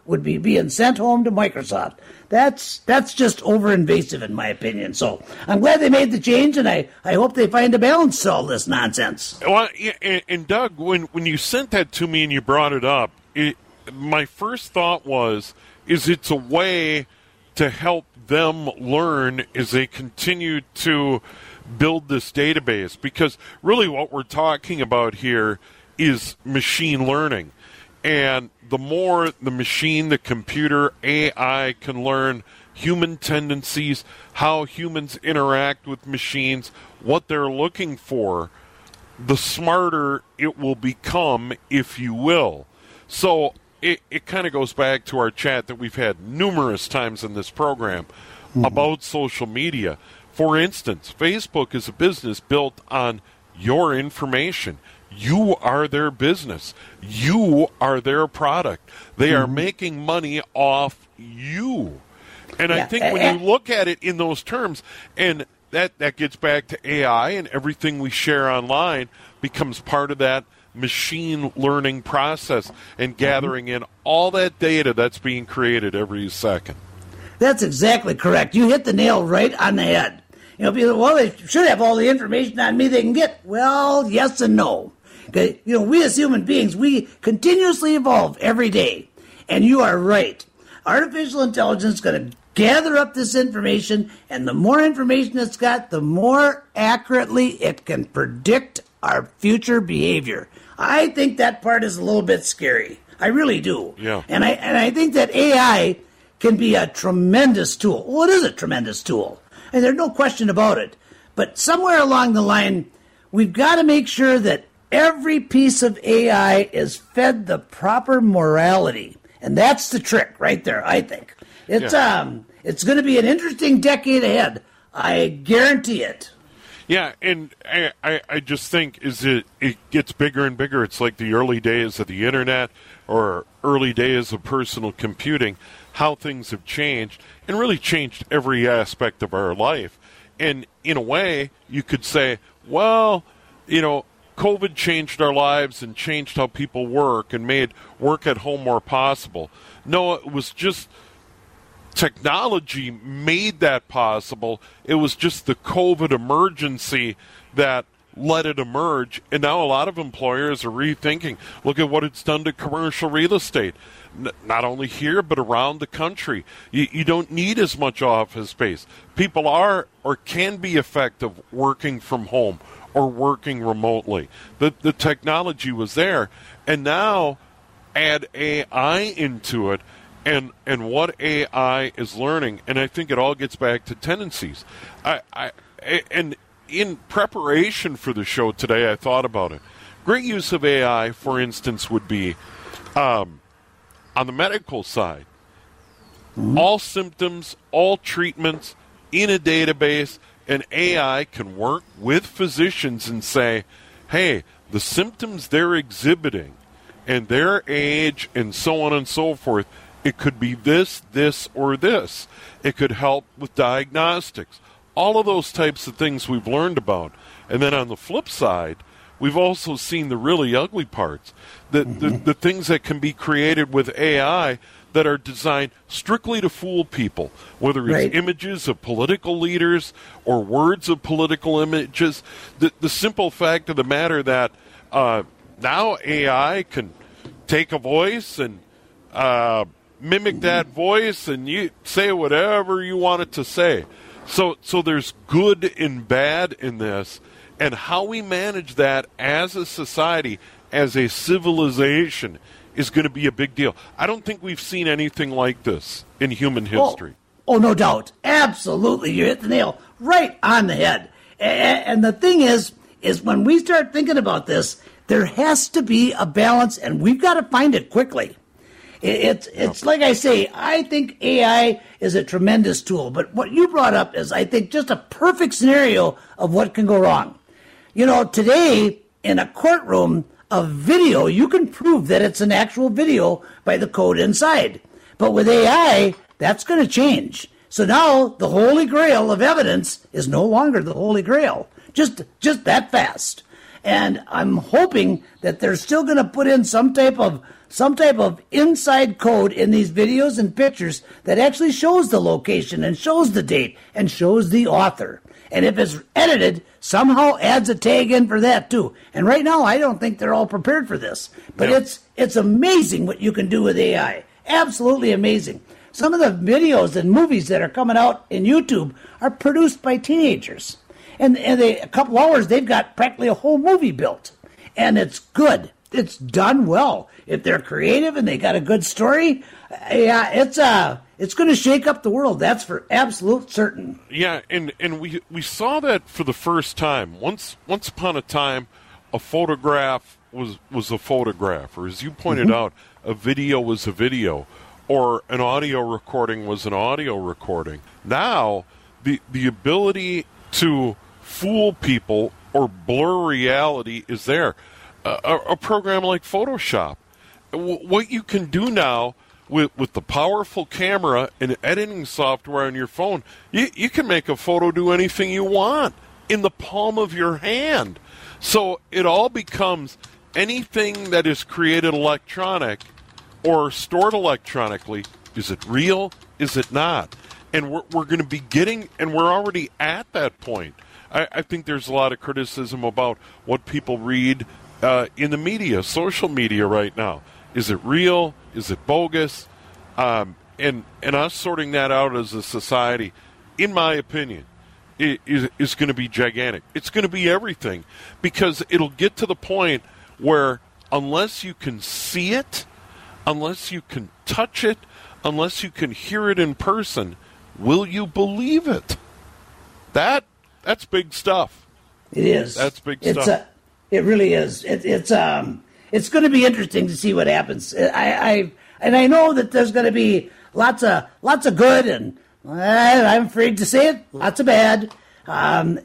would be being sent home to Microsoft. That's that's just over-invasive in my opinion. So I'm glad they made the change, and I, I hope they find a balance to all this nonsense. Well, and, and Doug, when, when you sent that to me and you brought it up, it, my first thought was, is it's a way to help them learn as they continue to build this database. Because really what we're talking about here is machine learning. And the more the machine, the computer, A I can learn human tendencies, how humans interact with machines, what they're looking for, the smarter it will become, if you will. So it, it kind of goes back to our chat that we've had numerous times in this program mm-hmm. about social media. For instance, Facebook is a business built on your information. You are their business. You are their product. They mm-hmm. are making money off you. And yeah. I think when you look at it in those terms, and that, that gets back to A I, and everything we share online becomes part of that machine learning process and gathering mm-hmm. in all that data that's being created every second. That's exactly correct. You hit the nail right on the head. You know, people, well, they should have all the information on me they can get. Well, yes and no. Okay, you know, we as human beings, we continuously evolve every day. And you are right. Artificial intelligence is going to gather up this information, and the more information it's got, the more accurately it can predict our future behavior. I think that part is a little bit scary. I really do. Yeah. And I and I think that A I can be a tremendous tool. Well, it is a tremendous tool, and there's no question about it. But somewhere along the line, we've got to make sure that every piece of A I is fed the proper morality. And that's the trick right there, I think. It's yeah. um, it's going to be an interesting decade ahead. I guarantee it. Yeah, and I, I, I just think as it, it gets bigger and bigger, it's like the early days of the Internet or early days of personal computing, how things have changed and really changed every aspect of our life. And in a way, you could say, well, you know, COVID changed our lives and changed how people work and made work at home more possible. No, it was just technology made that possible. It was just the COVID emergency that let it emerge. And now a lot of employers are rethinking. Look at what it's done to commercial real estate. N- not only here, but around the country. You, you don't need as much office space. People are or can be effective working from home or working remotely. The, the technology was there. And now add A I into it and and what A I is learning. And I think it all gets back to tendencies. I, I And in preparation for the show today, I thought about it. Great use of A I, for instance, would be um, on the medical side. Mm-hmm. All symptoms, all treatments in a database, and A I can work with physicians and say, hey, the symptoms they're exhibiting and their age and so on and so forth, it could be this, this, or this. It could help with diagnostics. All of those types of things we've learned about. And then on the flip side, we've also seen the really ugly parts, the, mm-hmm. the, the things that can be created with A I that are designed strictly to fool people, whether it's right. images of political leaders or words of political images. The, the simple fact of the matter that uh, now A I can take a voice and uh, mimic that voice, and you say whatever you want it to say. So, so there's good and bad in this, and how we manage that as a society, as a civilization, is going to be a big deal. I don't think we've seen anything like this in human history. Oh, oh no doubt. Absolutely. You hit the nail right on the head. And, and the thing is, is when we start thinking about this, there has to be a balance, and we've got to find it quickly. It, it's, it's like I say, I think A I is a tremendous tool, but what you brought up is, I think, just a perfect scenario of what can go wrong. You know, today, in a courtroom, a video, you can prove that it's an actual video by the code inside. But with A I, that's going to change. So now the Holy Grail of evidence is no longer the Holy Grail. Just, just that fast. And I'm hoping that they're still going to put in some type of some type of inside code in these videos and pictures that actually shows the location and shows the date and shows the author. And if it's edited, somehow adds a tag in for that too. And right now, I don't think they're all prepared for this. But yeah. it's it's amazing what you can do with A I. Absolutely amazing. Some of the videos and movies that are coming out in YouTube are produced by teenagers. And, and they, a couple hours, they've got practically a whole movie built. And it's good. It's done well. If they're creative and they got a good story, yeah, it's uh, it's going to shake up the world. That's for absolute certain. Yeah, and, and we we saw that for the first time. Once once upon a time, a photograph was was a photograph, or as you pointed mm-hmm. out, a video was a video, or an audio recording was an audio recording. Now, the the ability to fool people or blur reality is there. A, a program like Photoshop, w- what you can do now with with the powerful camera and editing software on your phone, you, you can make a photo do anything you want in the palm of your hand. So it all becomes anything that is created electronic or stored electronically. Is it real? Is it not? And we're, we're going to be getting, and we're already at that point. I, I think there's a lot of criticism about what people read uh, in the media, social media right now. Is it real? Is it bogus? Um, and and us sorting that out as a society, in my opinion, is, is going to be gigantic. It's going to be everything, because it'll get to the point where unless you can see it, unless you can touch it, unless you can hear it in person, will you believe it? That that's big stuff. It is. That's big it's stuff. A, it really is. It, it's um. It's going to be interesting to see what happens. I, I and I know that there's going to be lots of lots of good, and I'm afraid to say it, lots of bad. Um,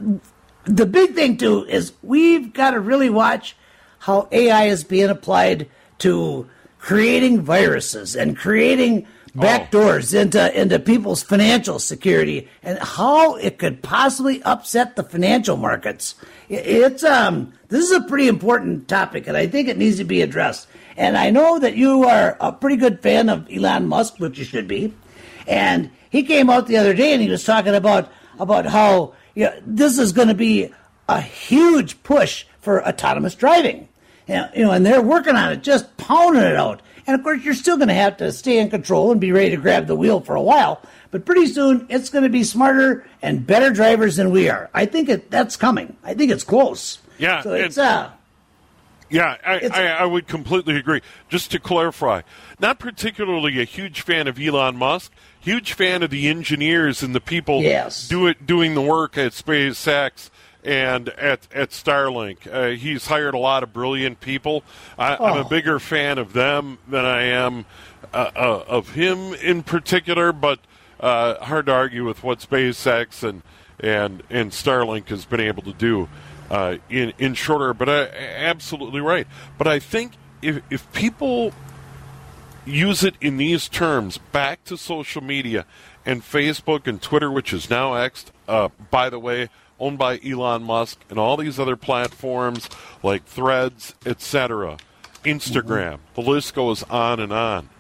the big thing too is we've got to really watch how A I is being applied to creating viruses and creating backdoors oh. into into people's financial security, and how it could possibly upset the financial markets. It's um this is a pretty important topic, and I think it needs to be addressed. And I know that you are a pretty good fan of Elon Musk, which you should be. And he came out the other day and he was talking about about how you know, this is going to be a huge push for autonomous driving. You know, and they're working on it, just pounding it out. And, of course, you're still going to have to stay in control and be ready to grab the wheel for a while. But pretty soon, it's going to be smarter and better drivers than we are. I think it, that's coming. I think it's close. Yeah. So it's, uh, yeah, I, it's, I, I would completely agree. Just to clarify, not particularly a huge fan of Elon Musk, huge fan of the engineers and the people yes. do it, doing the work at SpaceX and at at Starlink. Uh, he's hired a lot of brilliant people. I, oh. I'm a bigger fan of them than I am uh, uh, of him in particular, but uh, hard to argue with what SpaceX and and, and Starlink has been able to do uh, in, in shorter, but uh, absolutely right. But I think if if people use it in these terms, back to social media and Facebook and Twitter, which is now X, uh, by the way, owned by Elon Musk, and all these other platforms like Threads, et cetera, Instagram, mm-hmm. the list goes on and on.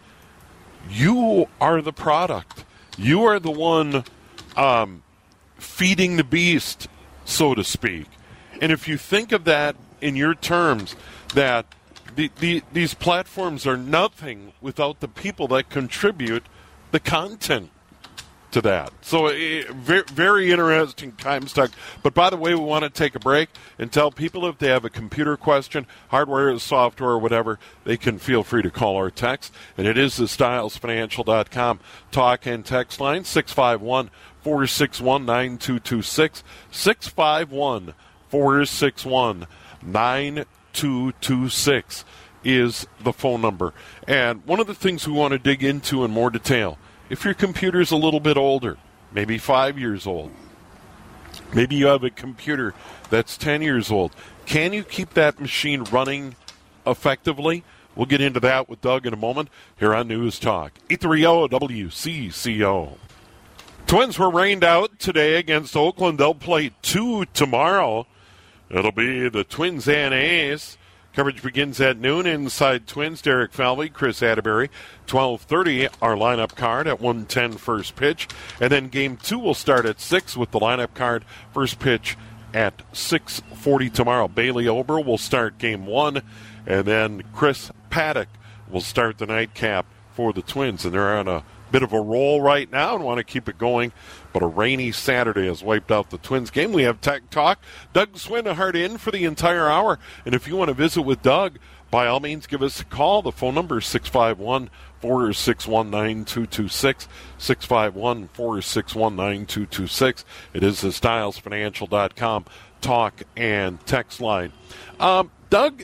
You are the product. You are the one um, feeding the beast, so to speak. And if you think of that in your terms, that the, the, these platforms are nothing without the people that contribute the content to that. So uh, very, very interesting time stuck. But by the way, we want to take a break and tell people if they have a computer question, hardware, software, or whatever, they can feel free to call or text. And it is the Stiles Financial dot com talk and text line, six five one, four six one, nine two two six, six five one, four six one, nine two two six is the phone number. And one of the things we want to dig into in more detail, if your computer's a little bit older, maybe five years old, maybe you have a computer that's ten years old, can you keep that machine running effectively? We'll get into that with Doug in a moment here on News Talk. eight thirty W C C O. Twins were rained out today against Oakland. They'll play two tomorrow. It'll be the Twins and A's Coverage begins at noon inside Twins. Derek Falvey, Chris Atterbury. twelve thirty, our lineup card at one ten first pitch. And then game two will start at six with the lineup card first pitch at six forty tomorrow. Bailey Ober will start game one. And then Chris Paddock will start the nightcap for the Twins. And they're on a bit of a roll right now and want to keep it going. But a rainy Saturday has wiped out the Twins game. We have Tech Talk. Doug Swinehart in for the entire hour. And if you want to visit with Doug, by all means, give us a call. The phone number is six five one, four six one, nine two two six, six five one, four six one, nine two two six. It is the Stiles Financial dot com talk and text line. Um, Doug,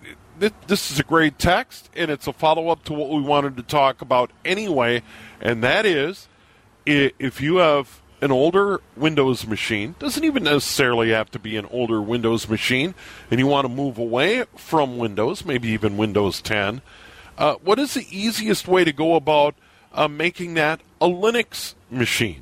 this is a great text, and it's a follow-up to what we wanted to talk about anyway, and that is if you have an older Windows machine, doesn't even necessarily have to be an older Windows machine, and you want to move away from Windows, maybe even Windows ten, uh, what is the easiest way to go about uh, making that a Linux machine?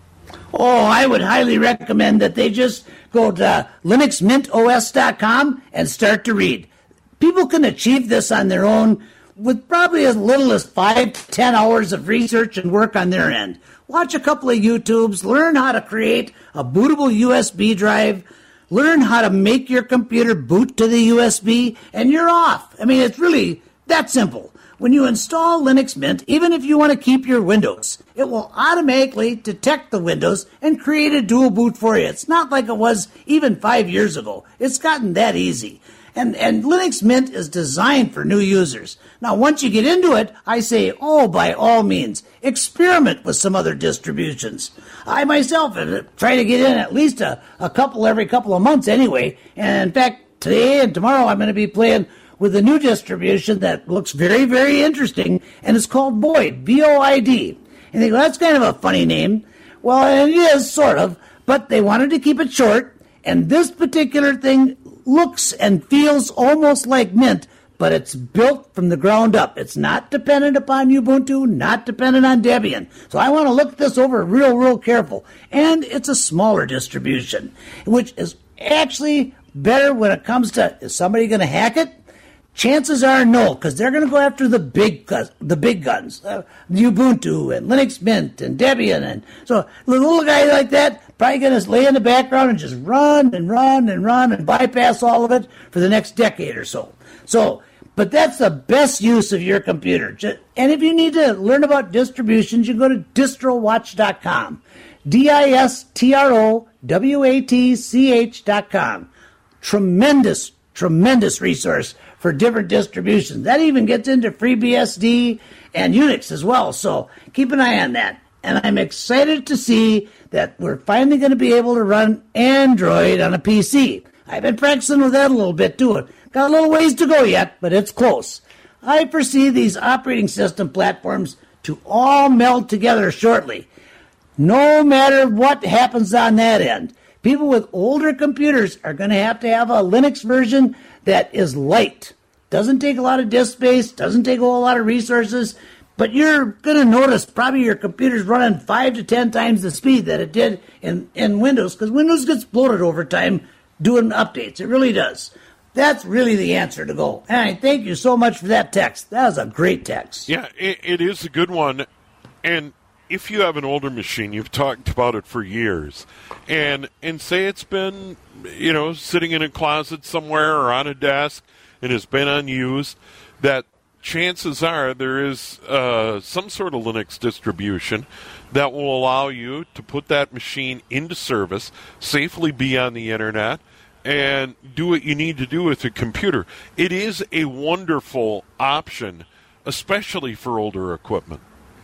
Oh, I would highly recommend that they just go to Linux Mint O S dot com and start to read. People can achieve this on their own with probably as little as five to ten hours of research and work on their end. Watch a couple of YouTubes, learn how to create a bootable U S B drive, learn how to make your computer boot to the U S B, and you're off. I mean, it's really that simple. When you install Linux Mint, even if you want to keep your Windows, it will automatically detect the Windows and create a dual boot for you. It's not like it was even five years ago. It's gotten that easy. And, and Linux Mint is designed for new users. Now, once you get into it, I say, oh, by all means, experiment with some other distributions. I myself try to get in at least a, a couple every couple of months anyway. And in fact, today and tomorrow I'm going to be playing with a new distribution that looks very, very interesting, and it's called Boid, B O I D. And they go, that's kind of a funny name. Well, it is, sort of, but they wanted to keep it short, and this particular thing looks and feels almost like Mint, but it's built from the ground up. It's not dependent upon Ubuntu, not dependent on Debian. So I want to look this over real, real careful. And it's a smaller distribution, which is actually better when it comes to, is somebody going to hack it? Chances are no, because they're going to go after the big the big guns, uh, Ubuntu and Linux Mint and Debian. And so a little guy like that probably going to lay in the background and just run and run and run and bypass all of it for the next decade or so. So, but that's the best use of your computer. And if you need to learn about distributions, you can go to distro watch dot com. D I S T R O W A T C H dot com. Tremendous, tremendous resource for different distributions. That even gets into FreeBSD and Unix as well. So keep an eye on that. And I'm excited to see that we're finally going to be able to run Android on a P C. I've been practicing with that a little bit too. Got a little ways to go yet, but it's close. I foresee these operating system platforms to all meld together shortly. No matter what happens on that end, people with older computers are going to have to have a Linux version that is light. Doesn't take a lot of disk space, doesn't take a whole lot of resources, but you're going to notice probably your computer's running five to ten times the speed that it did in, in Windows, because Windows gets bloated over time doing updates. It really does. That's really the answer to go. And I thank you so much for that text. That was a great text. Yeah, it, it is a good one. And if you have an older machine, you've talked about it for years, and and say it's been, you know, sitting in a closet somewhere or on a desk and has been unused, that chances are there is uh, some sort of Linux distribution that will allow you to put that machine into service, safely be on the internet, and do what you need to do with the computer. It is a wonderful option, especially for older equipment.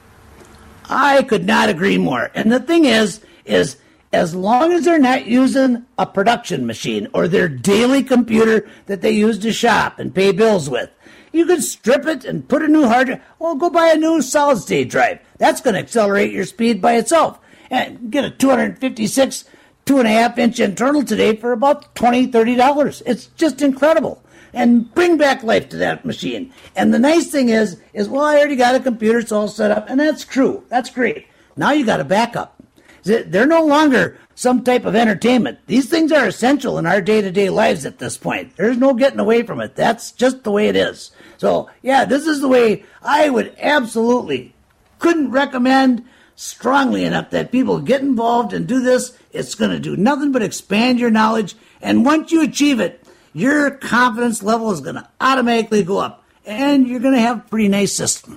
I could not agree more. And the thing is, is as long as they're not using a production machine or their daily computer that they use to shop and pay bills with, you could strip it and put a new hard drive. Well, go buy a new solid-state drive. That's going to accelerate your speed by itself. And get a two fifty-six, two and a half inch internal today for about twenty dollars, thirty dollars. It's just incredible. And bring back life to that machine. And the nice thing is, is well, I already got a computer, it's all set up, and that's true. That's great. Now you got a backup. They're no longer some type of entertainment. These things are essential in our day-to-day lives at this point. There's no getting away from it. That's just the way it is. So, yeah, this is the way I would absolutely couldn't recommend strongly enough that people get involved and do this. It's going to do nothing but expand your knowledge. And once you achieve it, your confidence level is going to automatically go up. And you're going to have a pretty nice system.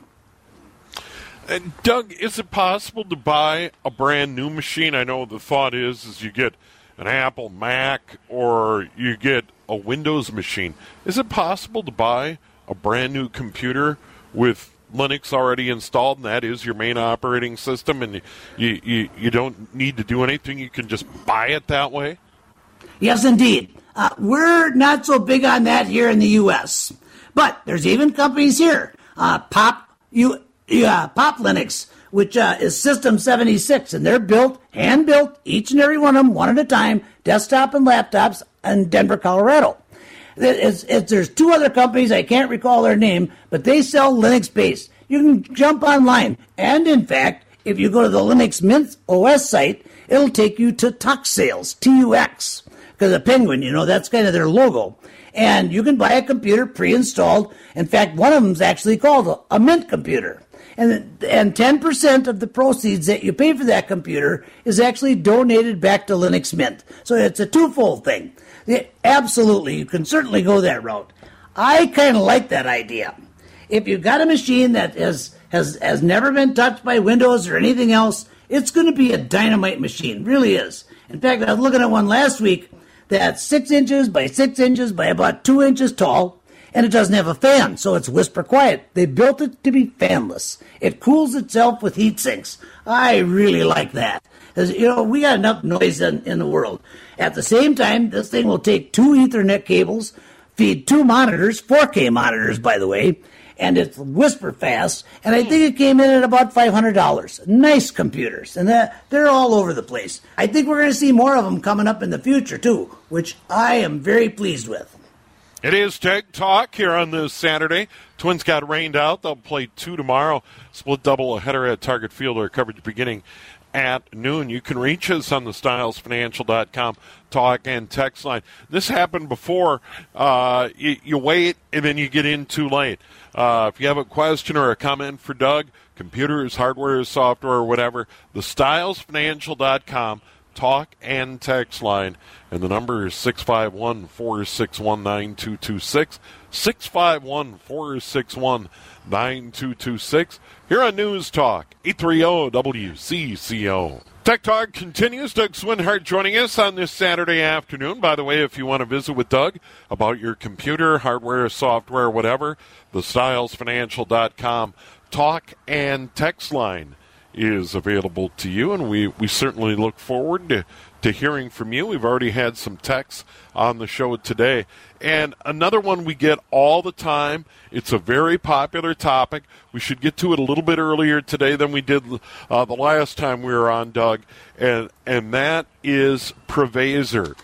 And Doug, is it possible to buy a brand new machine? I know the thought is, is you get an Apple Mac or you get a Windows machine. Is it possible to buy a brand new computer with Linux already installed, and that is your main operating system, and you, you, you don't need to do anything? You can just buy it that way? Yes, indeed. Uh, we're not so big on that here in the U S, but there's even companies here. Uh, Pop, you... Yeah, Pop Linux, which uh, is System seventy-six, and they're built, hand-built, each and every one of them, one at a time, desktop and laptops, in Denver, Colorado. It's, it's, there's two other companies, I can't recall their name, but they sell Linux-based. You can jump online, and in fact, if you go to the Linux Mint O S site, it'll take you to Tux Sales, T U X, because a penguin, you know, that's kind of their logo. And you can buy a computer pre-installed. In fact, one of them is actually called a, a Mint computer. And and ten percent of the proceeds that you pay for that computer is actually donated back to Linux Mint. So it's a twofold thing. It, absolutely, you can certainly go that route. I kind of like that idea. If you've got a machine that has, has, has never been touched by Windows or anything else, it's going to be a dynamite machine. Really is. In fact, I was looking at one last week that's six inches by six inches by about two inches tall. And it doesn't have a fan, so it's whisper quiet. They built it to be fanless. It cools itself with heat sinks. I really like that. Because, you know, we got enough noise in, in the world. At the same time, this thing will take two Ethernet cables, feed two monitors, four K monitors, by the way, and it's whisper fast. And I think it came in at about five hundred dollars. Nice computers, and they're all over the place. I think we're going to see more of them coming up in the future, too, which I am very pleased with. It is Tech Talk here on this Saturday. Twins got rained out. They'll play two tomorrow. Split double header at Target Field. Our coverage beginning at noon. You can reach us on the Stiles Financial dot com talk and text line. This happened before. Uh, you, you wait, and then you get in too late. Uh, if you have a question or a comment for Doug, computers, hardware, software, whatever, the Stiles Financial dot com talk and text line, and the number is six five one, four six one, nine two two six, six five one, four six one, nine two two six, here on News Talk eight thirty W C C O. Tech Talk continues. Doug Swinhart joining us on this Saturday afternoon. By the way, if you want to visit with Doug about your computer, hardware, software, whatever, the Stiles Financial dot com talk and text line is available to you, and we, we certainly look forward to, to hearing from you. We've already had some texts on the show today. And another one we get all the time. It's a very popular topic. We should get to it a little bit earlier today than we did uh, the last time we were on, Doug, and, and that is Prevazer.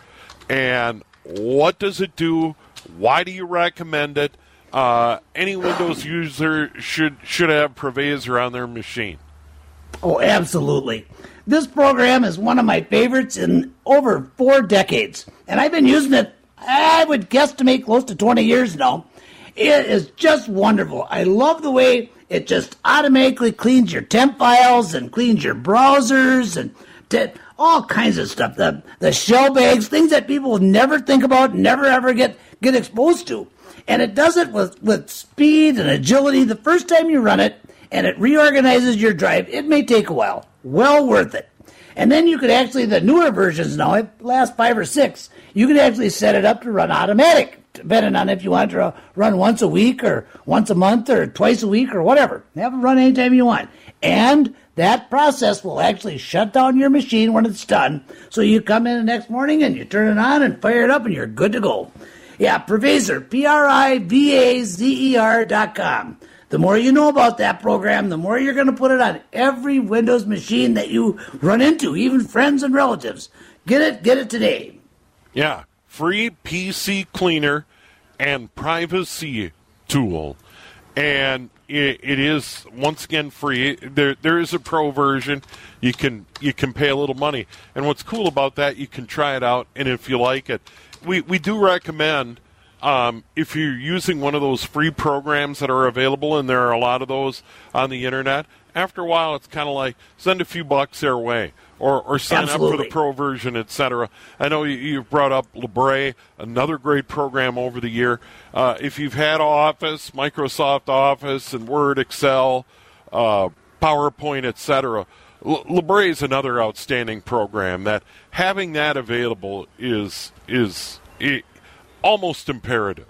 And what does it do? Why do you recommend it? Uh, any Windows user should should have Prevazer on their machine. Oh, absolutely. This program is one of my favorites in over four decades, and I've been using it, I would guesstimate, close to twenty years now. It is just wonderful. I love the way it just automatically cleans your temp files and cleans your browsers and t- all kinds of stuff. The, the shell bags, things that people would never think about, never ever get, get exposed to. And it does it with, with speed and agility. The first time you run it, and it reorganizes your drive. It may take a while. Well worth it. And then you could actually, the newer versions now, the last five or six, you could actually set it up to run automatic, depending on if you want to run once a week or once a month or twice a week or whatever. Have it run anytime you want. And that process will actually shut down your machine when it's done. So you come in the next morning and you turn it on and fire it up and you're good to go. Yeah, Prevazer, P R I V A Z E R dot com. The more you know about that program, the more you're going to put it on every Windows machine that you run into, even friends and relatives. Get it, get it today. Yeah, free P C cleaner and privacy tool. And it, it is once again free. There there is a pro version. You can you can pay a little money, and what's cool about that, you can try it out, and if you like it, we we do recommend. Um, if you're using one of those free programs that are available, and there are a lot of those on the internet, after a while it's kind of like send a few bucks their way, or, or sign Absolutely. up for the pro version, et cetera. I know you, you've brought up Libre, another great program over the year. Uh, if you've had Office, Microsoft Office, and Word, Excel, uh, PowerPoint, et cetera, L- Libre is another outstanding program that having that available is is it, almost imperative.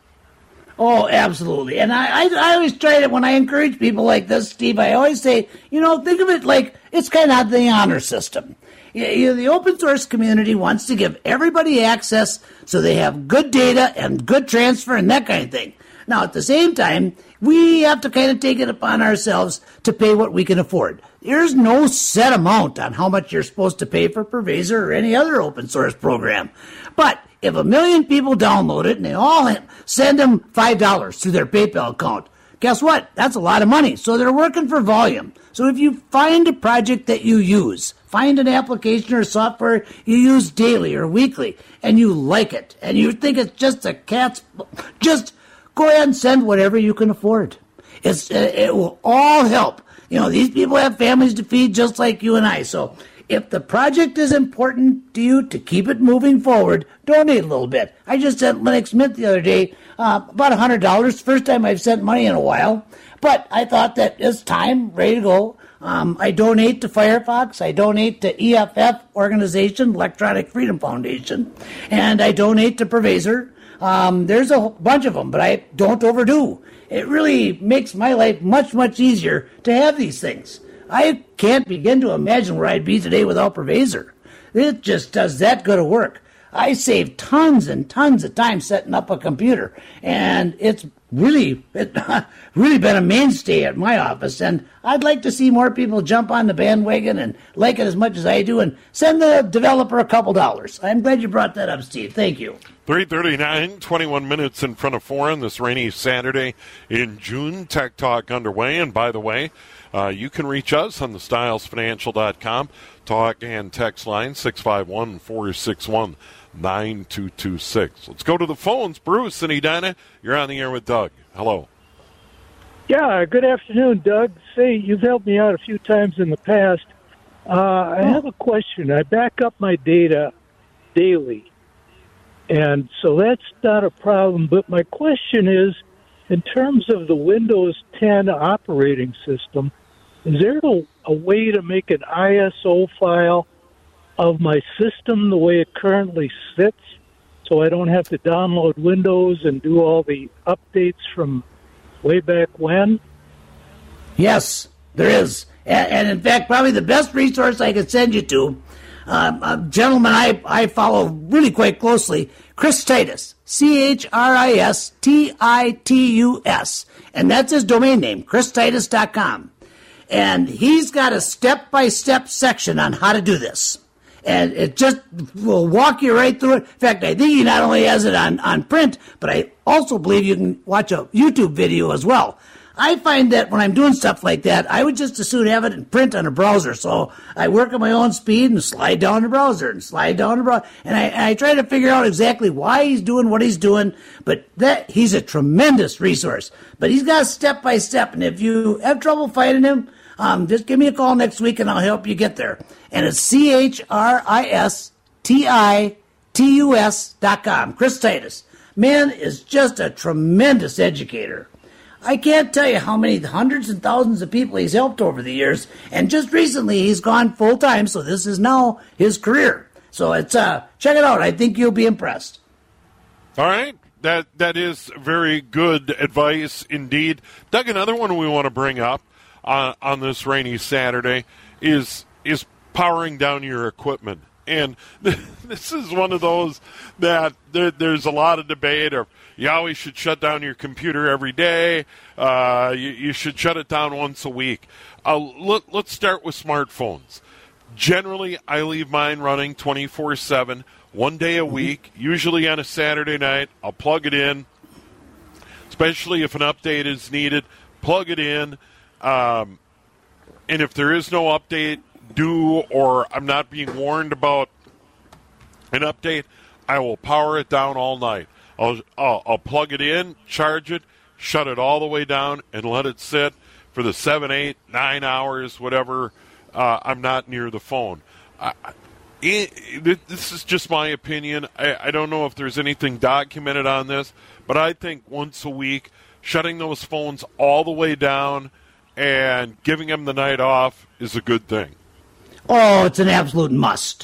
Oh, absolutely. And I, I, I always try to, when I encourage people like this, Steve, I always say, you know, think of it like it's kind of the honor system. You, you, the open source community wants to give everybody access so they have good data and good transfer and that kind of thing. Now, at the same time, we have to kind of take it upon ourselves to pay what we can afford. There's no set amount on how much you're supposed to pay for Purveyzor or any other open source program. But if a million people download it and they all send them five dollars through their PayPal account, guess what? That's a lot of money. So they're working for volume. So if you find a project that you use, find an application or software you use daily or weekly, and you like it, and you think it's just a cat's, just go ahead and send whatever you can afford. It's it will all help. You know, these people have families to feed just like you and I. So if the project is important to you to keep it moving forward, donate a little bit. I just sent Linux Smith the other day uh, about one hundred dollars. First time I've sent money in a while. But I thought that it's time, ready to go. Um, I donate to Firefox. I donate to E F F organization, Electronic Freedom Foundation. And I donate to Purveyzor. Um, there's a bunch of them, but I don't overdo. It really makes my life much, much easier to have these things. I can't begin to imagine where I'd be today without Purveyzor. It just does that good of work. I save tons and tons of time setting up a computer, and it's really, it, really been a mainstay at my office. And I'd like to see more people jump on the bandwagon and like it as much as I do, and send the developer a couple dollars. I'm glad you brought that up, Steve. Thank you. three thirty-nine, twenty-one minutes in front of four on this rainy Saturday in June. Tech Talk underway. And by the way, uh, you can reach us on the styles financial dot com talk and text line six five one, four six one, nine two two six. Let's go to the phones. Bruce and Edina, you're on the air with Doug. Hello. Yeah, good afternoon, Doug. Say, you've helped me out a few times in the past. Uh, I have a question. I back up my data daily, and so that's not a problem. But my question is, in terms of the Windows ten operating system, is there a, a way to make an I S O file of my system the way it currently sits, so I don't have to download Windows and do all the updates from way back when? Yes, there is. And, and in fact, probably the best resource I could send you to, uh, a gentleman I, I follow really quite closely, Chris Titus, C H R I S T I T U S. And that's his domain name, chris titus dot com. And he's got a step-by-step section on how to do this. And it just will walk you right through it. In fact, I think he not only has it on, on print, but I also believe you can watch a YouTube video as well. I find that when I'm doing stuff like that, I would just as soon have it in print on a browser. So I work at my own speed and slide down the browser and slide down the browser. And I, and I try to figure out exactly why he's doing what he's doing. But that he's a tremendous resource. But he's got step by step. And if you have trouble finding him, Um, just give me a call next week and I'll help you get there. And it's C H R I S T I T U S dot com. Chris Titus. Man is just a tremendous educator. I can't tell you how many hundreds and thousands of people he's helped over the years. And just recently he's gone full time, so this is now his career. So it's uh, check it out. I think you'll be impressed. All right. That that is very good advice indeed. Doug, another one we want to bring up On, on this rainy Saturday is is powering down your equipment. And this is one of those that there, there's a lot of debate of you always should shut down your computer every day. Uh, you, you should shut it down once a week. Uh, let, let's start with smartphones. Generally, I leave mine running twenty-four seven, one day a week, usually on a Saturday night. I'll plug it in, especially if an update is needed. plug it in, um, and if there is no update due or I'm not being warned about an update, I will power it down all night. I'll, I'll, I'll plug it in, charge it, shut it all the way down, and let it sit for the seven, eight, nine hours, whatever. Uh, I'm not near the phone. I, it, it, this is just my opinion. I, I don't know if there's anything documented on this, but I think once a week, shutting those phones all the way down and giving them the night off is a good thing. Oh, it's an absolute must.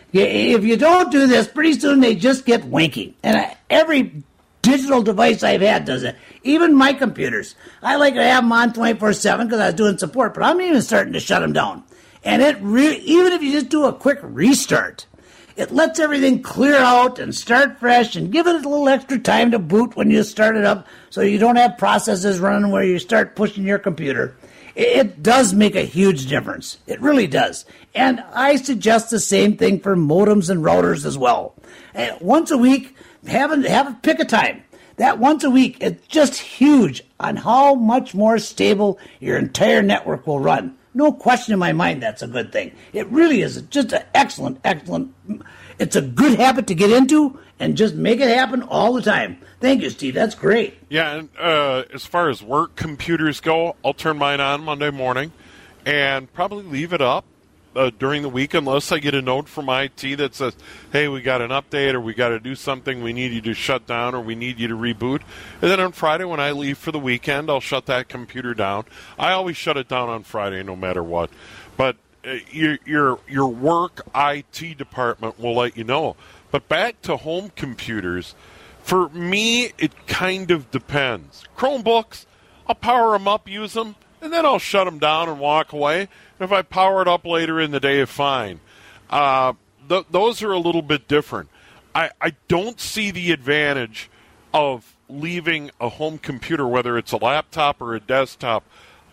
If you don't do this, pretty soon they just get wanky. And I, every digital device I've had does it. Even my computers. I like to have them on twenty-four seven because I was doing support, but I'm even starting to shut them down. And it re- even if you just do a quick restart, it lets everything clear out and start fresh and give it a little extra time to boot when you start it up so you don't have processes running where you start pushing your computer. It does make a huge difference. It really does. And I suggest the same thing for modems and routers as well. Once a week, have a, have a, pick a time. That once a week, it's just huge on how much more stable your entire network will run. No question in my mind that's a good thing. It really is just an excellent, excellent, it's a good habit to get into and just make it happen all the time. Thank you, Steve. That's great. Yeah, and uh, as far as work computers go, I'll turn mine on Monday morning and probably leave it up uh, during the week unless I get a note from I T that says, hey, we got an update or we got to do something, we need you to shut down or we need you to reboot. And then on Friday when I leave for the weekend, I'll shut that computer down. I always shut it down on Friday no matter what. But uh, your, your, your work I T department will let you know. But back to home computers, for me, it kind of depends. Chromebooks, I'll power them up, use them, and then I'll shut them down and walk away. And if I power it up later in the day, fine. Uh, th- those are a little bit different. I, I don't see the advantage of leaving a home computer, whether it's a laptop or a desktop,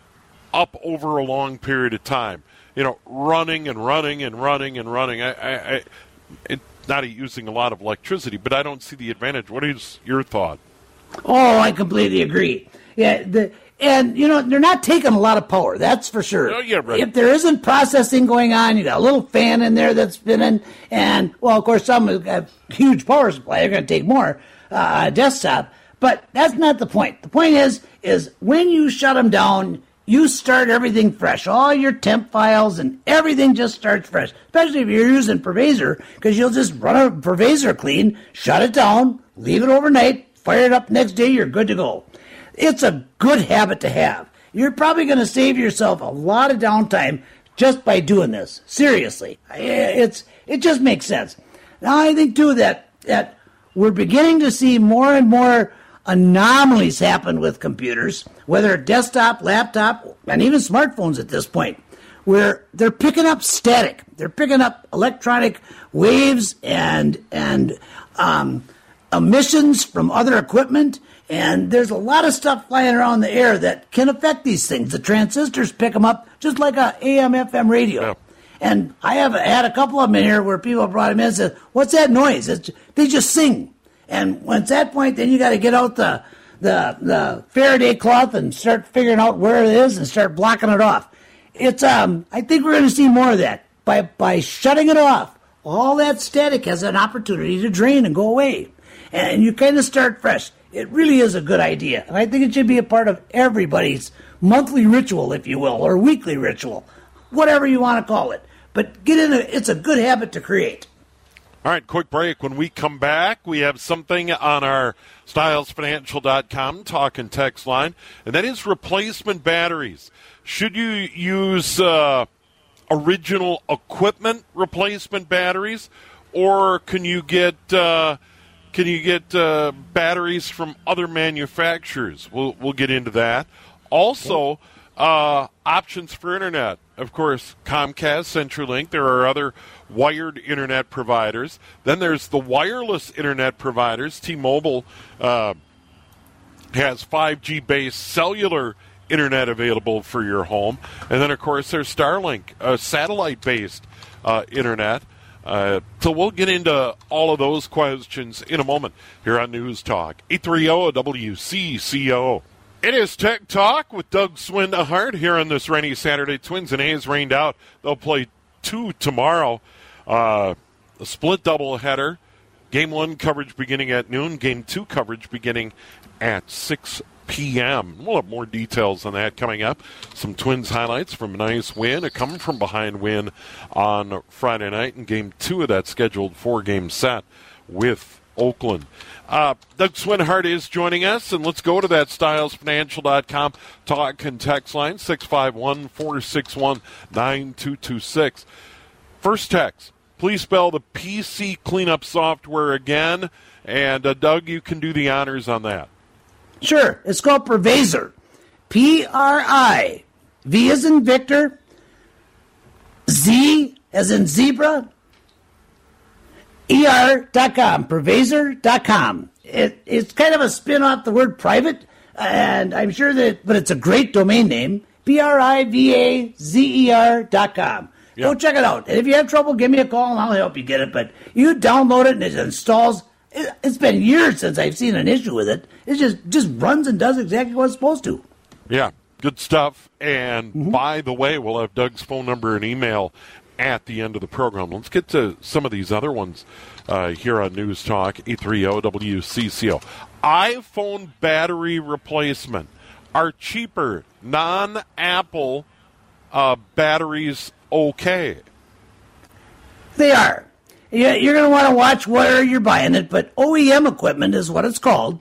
up over a long period of time. You know, running and running and running and running. I, I, I it, not using a lot of electricity, but I don't see the advantage. What is your thought? Oh, I completely agree. Yeah, the, and, you know, they're not taking a lot of power, that's for sure. Oh, yeah, right. If there isn't processing going on, you got a little fan in there that's spinning, and, well, of course, some have got huge power supply. They're going to take more uh, desktop, but that's not the point. The point is, is when you shut them down, you start everything fresh. All your temp files and everything just starts fresh, especially if you're using Purvasor, because you'll just run a Purvasor clean, shut it down, leave it overnight, fire it up next day, you're good to go. It's a good habit to have. You're probably going to save yourself a lot of downtime just by doing this. Seriously. It's it just makes sense. Now, I think, too, that, that we're beginning to see more and more anomalies happen with computers, whether desktop, laptop, and even smartphones at this point, where they're picking up static. They're picking up electronic waves and and um, emissions from other equipment, and there's a lot of stuff flying around the air that can affect these things. The transistors pick them up just like a A M F M radio. Yeah. And I have had a couple of them in here where people brought them in and said, what's that noise? It's, they just sing. And when it's that point, then you got to get out the, the the Faraday cloth and start figuring out where it is and start blocking it off. It's um, I think we're going to see more of that by by shutting it off. All that static has an opportunity to drain and go away, and you kind of start fresh. It really is a good idea, and I think it should be a part of everybody's monthly ritual, if you will, or weekly ritual, whatever you want to call it. But get in a, it's a good habit to create. All right, quick break. When we come back, we have something on our Stiles Financial dot com talk and text line, and that is replacement batteries. Should you use uh, original equipment replacement batteries, or can you get uh, can you get uh, batteries from other manufacturers? We'll we'll get into that. Also, uh, options for internet. Of course, Comcast, CenturyLink. There are other wired internet providers. Then there's the wireless internet providers. T-Mobile uh, has five G-based cellular internet available for your home. And then, of course, there's Starlink, uh, satellite-based uh, internet. Uh, so we'll get into all of those questions in a moment here on News Talk. eight thirty W C C O. It is Tech Talk with Doug Swindahart here on this rainy Saturday. Twins and A's rained out. They'll play two tomorrow. Uh, a split doubleheader. Game one coverage beginning at noon. Game two coverage beginning at six p.m. We'll have more details on that coming up. Some Twins highlights from a nice win, a come-from-behind win on Friday night, and game two of that scheduled four-game set with Oakland. Uh, Doug Swindahart is joining us, and let's go to that Styles Financial dot com talk and text line, six five one, four six one, nine two two six. First text, please spell the P C cleanup software again, and uh, Doug, you can do the honors on that. Sure. It's called Privazer. P R I V as in Victor, Z as in zebra, E R dot com, Privazer dot com. It, it's kind of a spin off the word private, and I'm sure that, but it's a great domain name, P R I V A Z E R dot com. Yep. Go check it out. And if you have trouble, give me a call and I'll help you get it. But you download it and it installs. It, it's been years since I've seen an issue with it. It just, just runs and does exactly what it's supposed to. Yeah, good stuff. And mm-hmm. by the way, we'll have Doug's phone number and email at the end of the program. Let's get to some of these other ones uh, here on News Talk, eight thirty W C C O. iPhone battery replacement are cheaper, non-Apple uh, batteries okay? They are. You're going to want to watch where you're buying it, but O E M equipment is what it's called.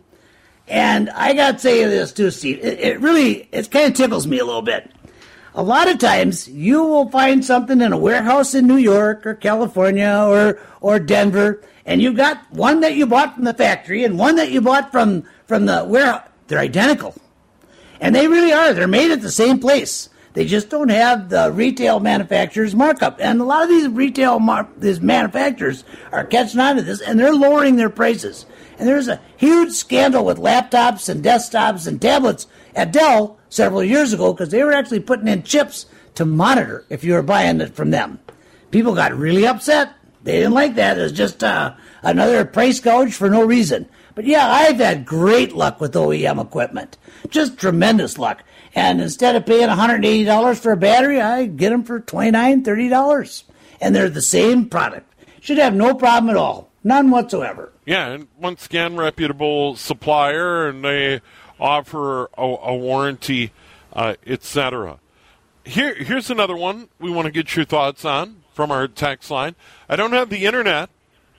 And I got to say this too, Steve. It, it really, it kind of tickles me a little bit. A lot of times you will find something in a warehouse in New York or California or, or Denver, and you've got one that you bought from the factory and one that you bought from, from the warehouse. They're identical. And they really are. They're made at the same place. They just don't have the retail manufacturer's markup. And a lot of these retail mar- these manufacturers are catching on to this, and they're lowering their prices. And there's a huge scandal with laptops and desktops and tablets at Dell several years ago because they were actually putting in chips to monitor if you were buying it from them. People got really upset. They didn't like that. It was just uh, another price gouge for no reason. But yeah, I've had great luck with O E M equipment. Just tremendous luck. And instead of paying one hundred eighty dollars for a battery, I get them for twenty-nine dollars, thirty dollars. And they're the same product. Should have no problem at all. None whatsoever. Yeah, and once again, reputable supplier, and they offer a, a warranty, uh, et cetera. Here, here's another one we want to get your thoughts on from our text line. I don't have the internet,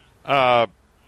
uh,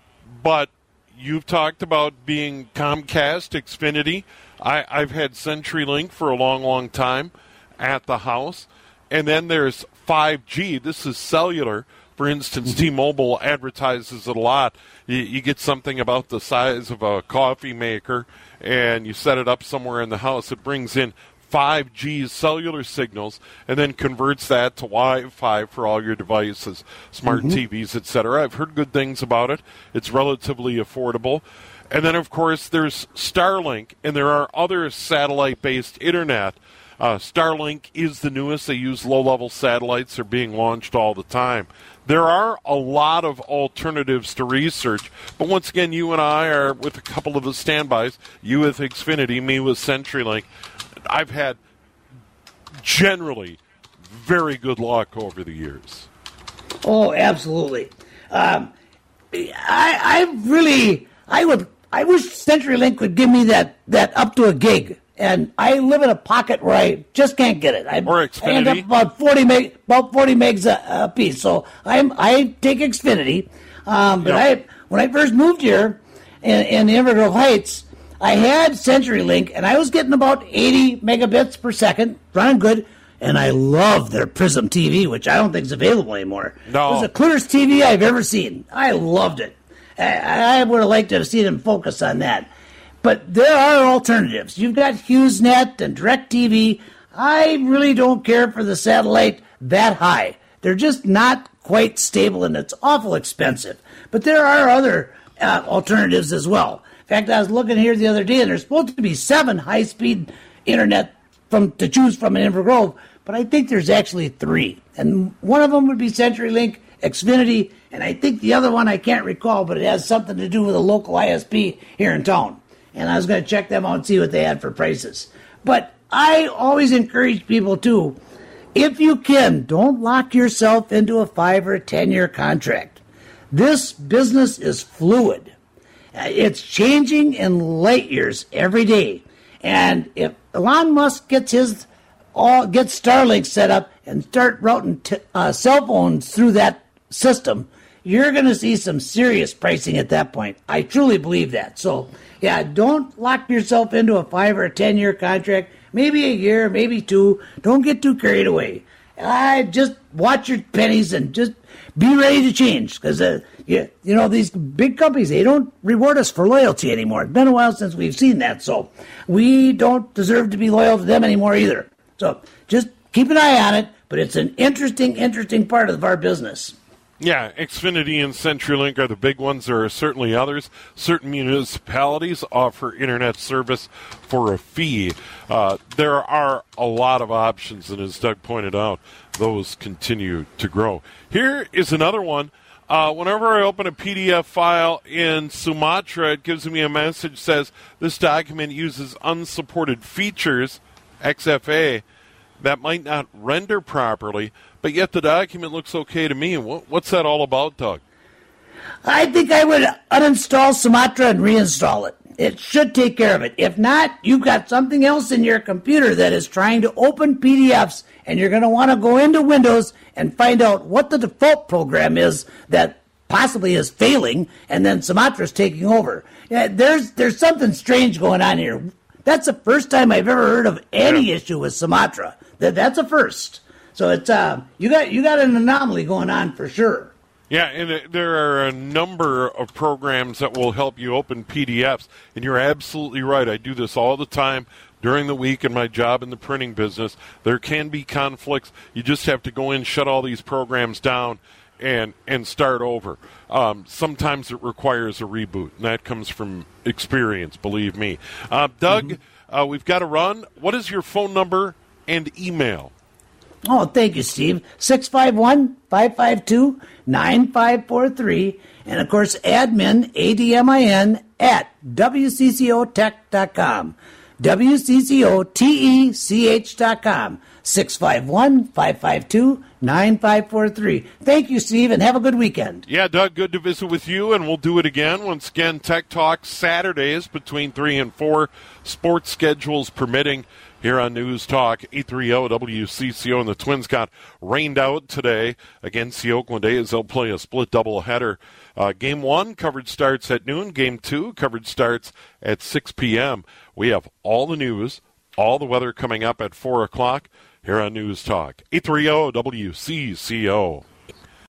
but you've talked about being Comcast, Xfinity. I, I've had CenturyLink for a long, long time at the house. And then there's five G. This is cellular. For instance, T-Mobile advertises it a lot. You, you get something about the size of a coffee maker, and you set it up somewhere in the house. It brings in five G cellular signals and then converts that to Wi-Fi for all your devices, smart mm-hmm. T Vs, et cetera. I've heard good things about it. It's relatively affordable. And then, of course, there's Starlink, and there are other satellite-based internet. Uh, Starlink is the newest. They use low-level satellites. They're being launched all the time. There are a lot of alternatives to research, but once again, you and I are with a couple of the standbys, you with Xfinity, me with CenturyLink. I've had generally very good luck over the years. Oh, absolutely. Um, I, I really, I would, I wish CenturyLink would give me that, that up to a gig. And I live in a pocket where I just can't get it. I, or Xfinity. I end up about forty meg, about forty megs a, a piece. So I'm, I take Xfinity. Um, but yep. I, when I first moved here in, in Inver Grove Heights, I had CenturyLink, and I was getting about eighty megabits per second, running good. And I love their Prism T V, which I don't think is available anymore. No. It was the clearest T V I've ever seen. I loved it. I, I would have liked to have seen them focus on that. But there are alternatives. You've got HughesNet and DirecTV. I really don't care for the satellite that high. They're just not quite stable, and it's awful expensive. But there are other uh, alternatives as well. In fact, I was looking here the other day, and there's supposed to be seven high-speed internet from to choose from in Inver Grove, but I think there's actually three. And one of them would be CenturyLink, Xfinity, and I think the other one I can't recall, but it has something to do with a local I S P here in town. and I was going to check them out and see what they had for prices. But I always encourage people too, if you can, don't lock yourself into a five or a ten-year contract. This business is fluid. It's changing in light years every day. And if Elon Musk gets his all gets Starlink set up and start routing t- uh, cell phones through that system, you're going to see some serious pricing at that point. I truly believe that. So, yeah, don't lock yourself into a five or a ten-year contract. Maybe a year, maybe two. Don't get too carried away. I just watch your pennies and just be ready to change, because uh, you, you know, these big companies, they don't reward us for loyalty anymore. It's been a while since we've seen that, so we don't deserve to be loyal to them anymore either. So just keep an eye on it, but it's an interesting, interesting part of our business. Yeah, Xfinity and CenturyLink are the big ones. There are certainly others. Certain municipalities offer internet service for a fee. Uh, there are a lot of options, and as Doug pointed out, those continue to grow. Here is another one. Uh, whenever I open a P D F file in Sumatra, it gives me a message that says this document uses unsupported features, X F A, that might not render properly, but yet the document looks okay to me. What, what's that all about, Doug? I think I would uninstall Sumatra and reinstall it. It should take care of it. If not, you've got something else in your computer that is trying to open P D Fs, and you're going to want to go into Windows and find out what the default program is that possibly is failing, and then Sumatra's taking over. Yeah, there's there's something strange going on here. That's the first time I've ever heard of any yeah. issue with Sumatra. That that's a first. So it's uh, you got you got an anomaly going on for sure. Yeah, and there are a number of programs that will help you open P D Fs, and you're absolutely right. I do this all the time during the week in my job in the printing business. There can be conflicts. You just have to go in, shut all these programs down, and and start over. Um, sometimes it requires a reboot, and that comes from experience, believe me. Uh, Doug, mm-hmm. uh, we've got to run. What is your phone number and email? Oh, thank you, Steve. six five one, five five two, nine five four three. And, of course, admin, A D M I N, at W C C O tech dot com. W C C O T E C H dot com. six five one, five five two, nine five four three. Thank you, Steve, and have a good weekend. Yeah, Doug, good to visit with you, and we'll do it again. Once again, Tech Talk Saturdays between three and four, sports schedules permitting, here on News Talk eight thirty W C C O. And the Twins got rained out today against the Oakland A's. They'll play a split doubleheader. Uh, game one, coverage starts at noon. Game two, coverage starts at six p.m. We have all the news, all the weather coming up at four o'clock here on News Talk eight thirty W C C O.